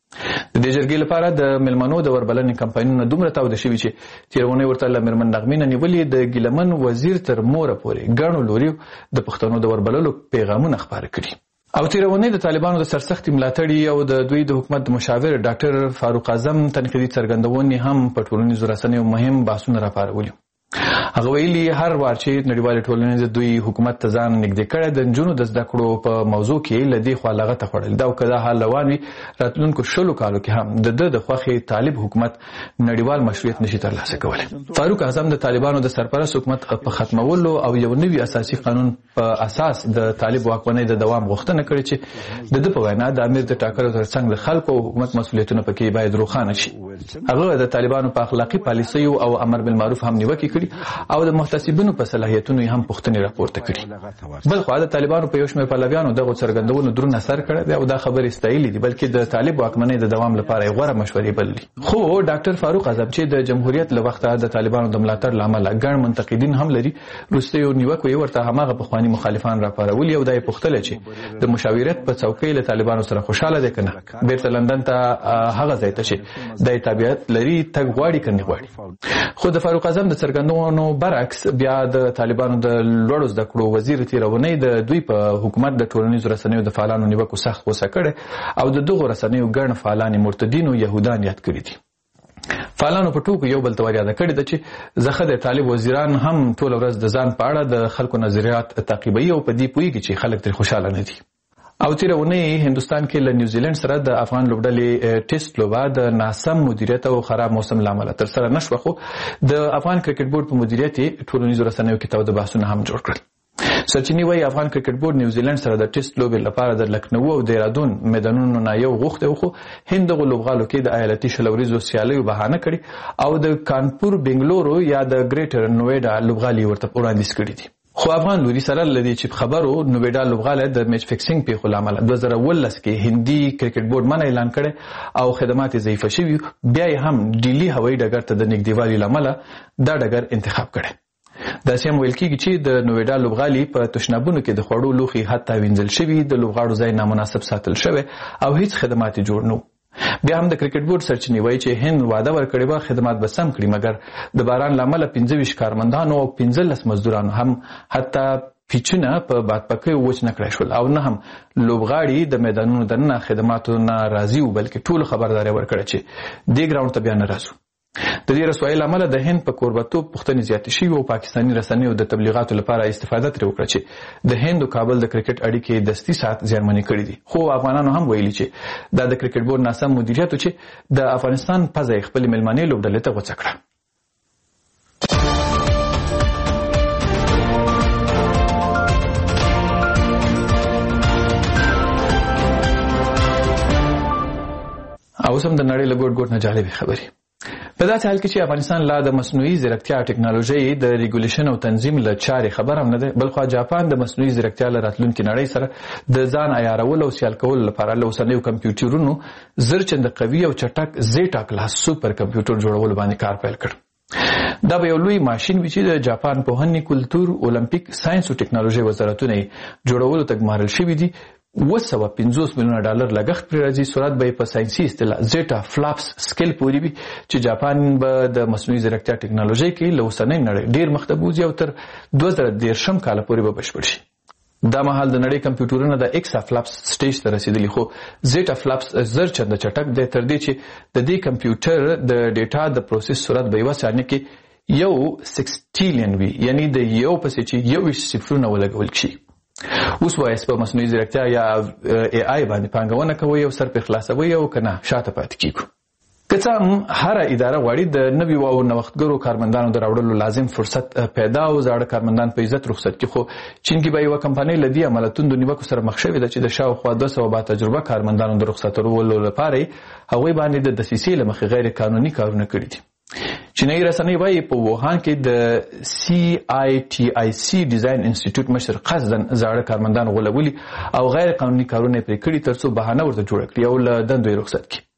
د دې جرګې لپاره د ملمنو د وربلنې کمپاینونه دومره تاوده شوي چې تیرونه ورته له مېرمن نغمې نیولې د ګیلمن وزیر تر موره پورې ګڼو لوري د پښتنو د وربللو پیغامونه خپاره کړي. او تیرونه د طالبانو د سرسختي ملاتړي او د دوی د حکومت مشاور ډاکټر فاروق اعظم تنقیدي څرګندونې هم په ټولنیزو رسنیو مهم بحثونه راپارولي. هغه ویلي هر وار چې نړیوال ټولنې د دوی حکومت ته ځان نږدې کړي د نجونو د زده کړو په موضوع کې لدی خو لغته خړل دا او کدا حال روان وي راتلونکو شلو کالو کې هم د د خوخي طالب حکومت نړیوال مشروعیت نشي ترلاسه کولای. فاروق اعظم د طالبانو د سرپرست حکومت په ختمولو او یو نوي اساسي قانون په اساس د طالب واکمنۍ د دوام غوښتنه کړې چې د د په وینا د امیر د ټاکلو ترڅنګ د خلکو او حکومت مسؤلیتونه پکې باید روښانه شي. هغه د طالبانو په اخلاقی پالیسیو او امر بالمعروف هم نیوکه کړي او د محتسبینو په صلاحیتونو هم پوښتنې راپورته کړي. بل خو د طالبانو په یو شمېر پلویانو دغه څرګندونو درون اثر کړی او دا خبرې ستایلې دي بلکې د طالب واکمنۍ د دوام لپاره غوړه مشورې بللي. خو ډاکټر فاروق اعظم چې د جمهوریت له وخته د طالبانو د ملاتړ لامل ګڼ منتقدین هم لري روسیو نیوکه یې ورته هماغه پخوانی مخالفان راپارولي او دای پوښتل چې د مشاورت په څوکۍ له طالبانو سره خوشاله دي کنه بیرته لندن ته هغه ځای ته چې د تابعیت لري تګ غواړي کنه غواړي. خو د فاروق اعظم د څرګندونو برعکس بیا د طالبانو د لوړو زده کړو وزیر تیرونی د دوی په حکومت د ټولنیزو رسنیو د فعالانو نیوکو سخت غوسه کړي او د دغو رسنیو ګڼ فعالان مرتدین او يهودان یاد کړي دي. فعالانو په ټوکو یو بل ته یاد کړي د چې زخه د طالب وزیران هم ټول ورځ د ځان په اړه د خلکو نظریات تعقیبوي او په دې پوهیږي چې خلک تر خوشاله نه دي. او تیرونه هندستان کې له نیوزیلند سره د افغان لوبډلې ټیسټ لوبه د ناسم مدیریت او خراب موسم لامل تر سره نشو خو د افغان کرکټ بورډ په مدیریت ټولنیزو رسنیو کې تاوده بحثونه هم جوړ کړل. سرچینی وایي افغان کرکټ بورډ نیوزیلند سره د ټیسټ لوبې لپاره د لکنو او دیرادون میدانونو نه یو غوښته خو هند غو لوبغالو کې د ایالتي شلوریزو سیالیو بهانه کړي او د کانپور بنگلورو یا د ګریټر نویډا لوبغالي ورته وړاندیز کړي دي. خو افغان لوري سره لدی چې خبرو نویډا لوبغاله د میچ فکسینګ په خلامل دوه زره ولس کې هندي کرکټ بورډ منع اعلان کړي او خدمات ضعیفه شوي بیا هم ډیلی هوایي ډګر ته د نږدېوالي لامل دا ډګر انتخاب کړي. دا سم ویل کېږي چې د نویډا لوبغالي په تشنابونو کې د خوړو لوخي حتی وینځل شوی د لوبغاړو ځای نامناسب ساتل شوی او هیڅ خدمات جوړ نه. بیا هم د کرکټ بورډ سرچینی وایي چې هند وعده ورکړې و خدمات به سم کړي مګر د باران لامل پنځه ویشت کارمندانو او پنځه لس مزدورانو هم حتی پیچونه په بادپکۍ وچ نه کړای شول او نه هم لوبغاړي د میدانونو دننه خدماتو نه راضي و بلکې ټول خبرداري ورکړه چې دې ګراوند ته بیا نه راځو. د دې رسوایی لامل د هند په کوربتوب پښتني زیاتې شوي او پاکستاني رسنیو د تبلیغاتو لپاره استفاده ترې وکړه چې د هند او کابل د کرکټ اړیکې دستي سات زیانمنې کړې دي. خو افغانانو هم ویلي چې دا د کرکټ بورډ ناسم مدیریت چې د افغانستان پځای خپل ملمنې لوبډلې ته غوڅه کړه. او سم د نړۍ له ګوټ ګوټ نه جالبې خبرې. په داسې حال کې چې افغانستان لا د مصنوعي ځیرکتیا ټکنالوژي د ریګولیشن او تنظیم له چارې خبر هم نه ده بلخو جاپان د مصنوعي ځیرکتیا له راتلونکي نړۍ سره د ځان عیارولو او سیال کولو لپاره له اوسنیو کمپیوټرونو زر چنده قوي او چټک زیټا کلاس سوپر کمپیوټر جوړولو باندې کار پیل کړ. دا به یو لوی ماشین وي چې د جاپان پوهنې کلتور اولمپیک ساينس او ټکنالوژي وزارتونه جوړولو ته ګمارل شوي دي. اوه سوه پنځوس میلیونه ډالر لګښت پرې راځي. سرعت به په ساينسي اصطلاح زیټا فلاپس سکیل پورې وي چې جاپان به د مصنوعي ځیرکتیا ټکنالوژي کې له اوسنۍ نړۍ ډېر مخته بوځي او تر دوه زره دېرشم کاله پورې به بشپړ شي. دا مهال د نړۍ کمپیوټرونه د ایکسا فلاپس سټیج ته رسیدلی خو زیټا فلاپس زر چنده چټک دی تر دې چې د دې کمپیوټر د ډیټا د پروسس سرعت به یوه ثانیه کې یو سکسټیلین وي یعنی د یو پسې چې یو ویشت صفرونه ولګول شي. اوس وایي په مصنوعي ځیرکتیا یا ای آی باندې پانګونه کوي او سر په خلاصوي او کنه شاته پاتې کیږي. که څه هم هر اداره غواړي د نویو او نوښتګرو کارمندانو د راوړلو لازم فرصت پیدا او زاړه کارمندان په عزت رخصت کړي خو چین کې به یوه کمپنۍ له دې عملتونو د نیوکو سره مخ شوې ده چې د شاوخوا دوه سوه با تجربه کارمندانو د رخصتولو لپاره هغوی باندې د دسیسې له مخې غیر قانوني کارونه کړي دي. چینایي رسنۍ وایي په ووهان کې د سی آی ټي آی سی ډیزاین انسټیټیوټ مشر قصدن زاړه کارمندان غولولي او غیر قانوني کارونه پرې کړي ترڅو بهانه ورته جوړه کړي او له دندو یې رخصت کړي.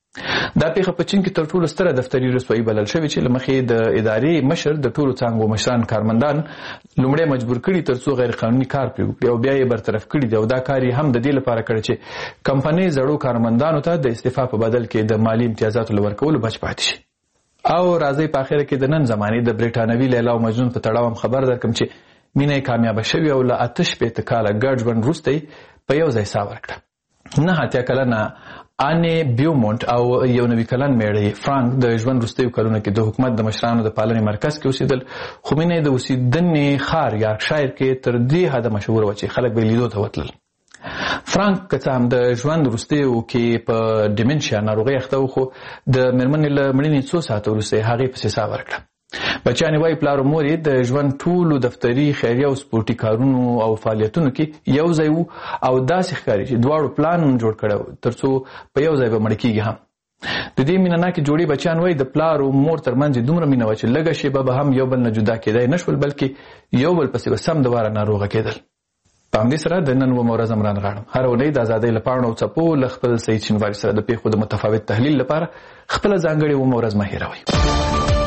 دا پیښه په چین کې تر ټولو ستره دفتري رسوایی بلل شوې چې لمخې د ادارې مشر د ټولو څانګو مشران کارمندان لومړی مجبور کړي ترڅو غیر قانوني کار پرې وکړي او بیا یې برطرف کړي دي او دا کار یې هم د دې لپاره کړی چې کمپنۍ زړو کارمندانو ته د استعفا په بدل کې د مالی امتیازاتو لورکولو بچ پاتې شي. او راځي په اخر کې د نن زمانې د بریټانوي لیلا او مجنون په تړاو خبر درکم چې مینه کامیاب شوی او له آتش په تکاله ګډ ژوند وروسته په یو ځای سا ورکړه. نه هاتیا کلنه آنی بیومونت او یو نوي کلن میړی فرانک د ژوند وروستیو کلونو کې د حکومت د مشرانو د پالنې مرکز کې اوسېدل، خو مینه د اوسېدنې ښار یارکشایر کې تر دې حده مشهوره وه چې خلک به یې لیدو ته وتلل. فرانک که څه هم د ژوند وروستیو کې په ډیمنشیا ناروغۍ اخته و، خو د مېرمنې له مړینې څو ساعته وروسته یې هغې پسې ساه ورکړه. بچیانې وایي پلار او مور یې د ژوند ټولو دفتري خیریه او سپورټي کارونو او فعالیتونو کې یو ځای وو او داسې ښکاري چې دواړو پلان جوړ کړی و تر څو په یو ځای به مړه کېږي هم. د دې مینه ناکې جوړې بچیان وایي د پلار او مور ترمنځ یې دومره مینه وه چې لږه شېبه به هم یو بل نه جدا کېدی نه شول، بلکې یو بل پسې به سم د واره ناروغه کېدل. په همدې سره د نن اوومه ورځ عمران غاړم هره اونۍ د ازادۍ له پاڼو او څپو له خپل سعید شینواري سره د پېښو د متفاوت تحلیل لپاره خپله ځانګړې اوومه ورځ مه هېروئ.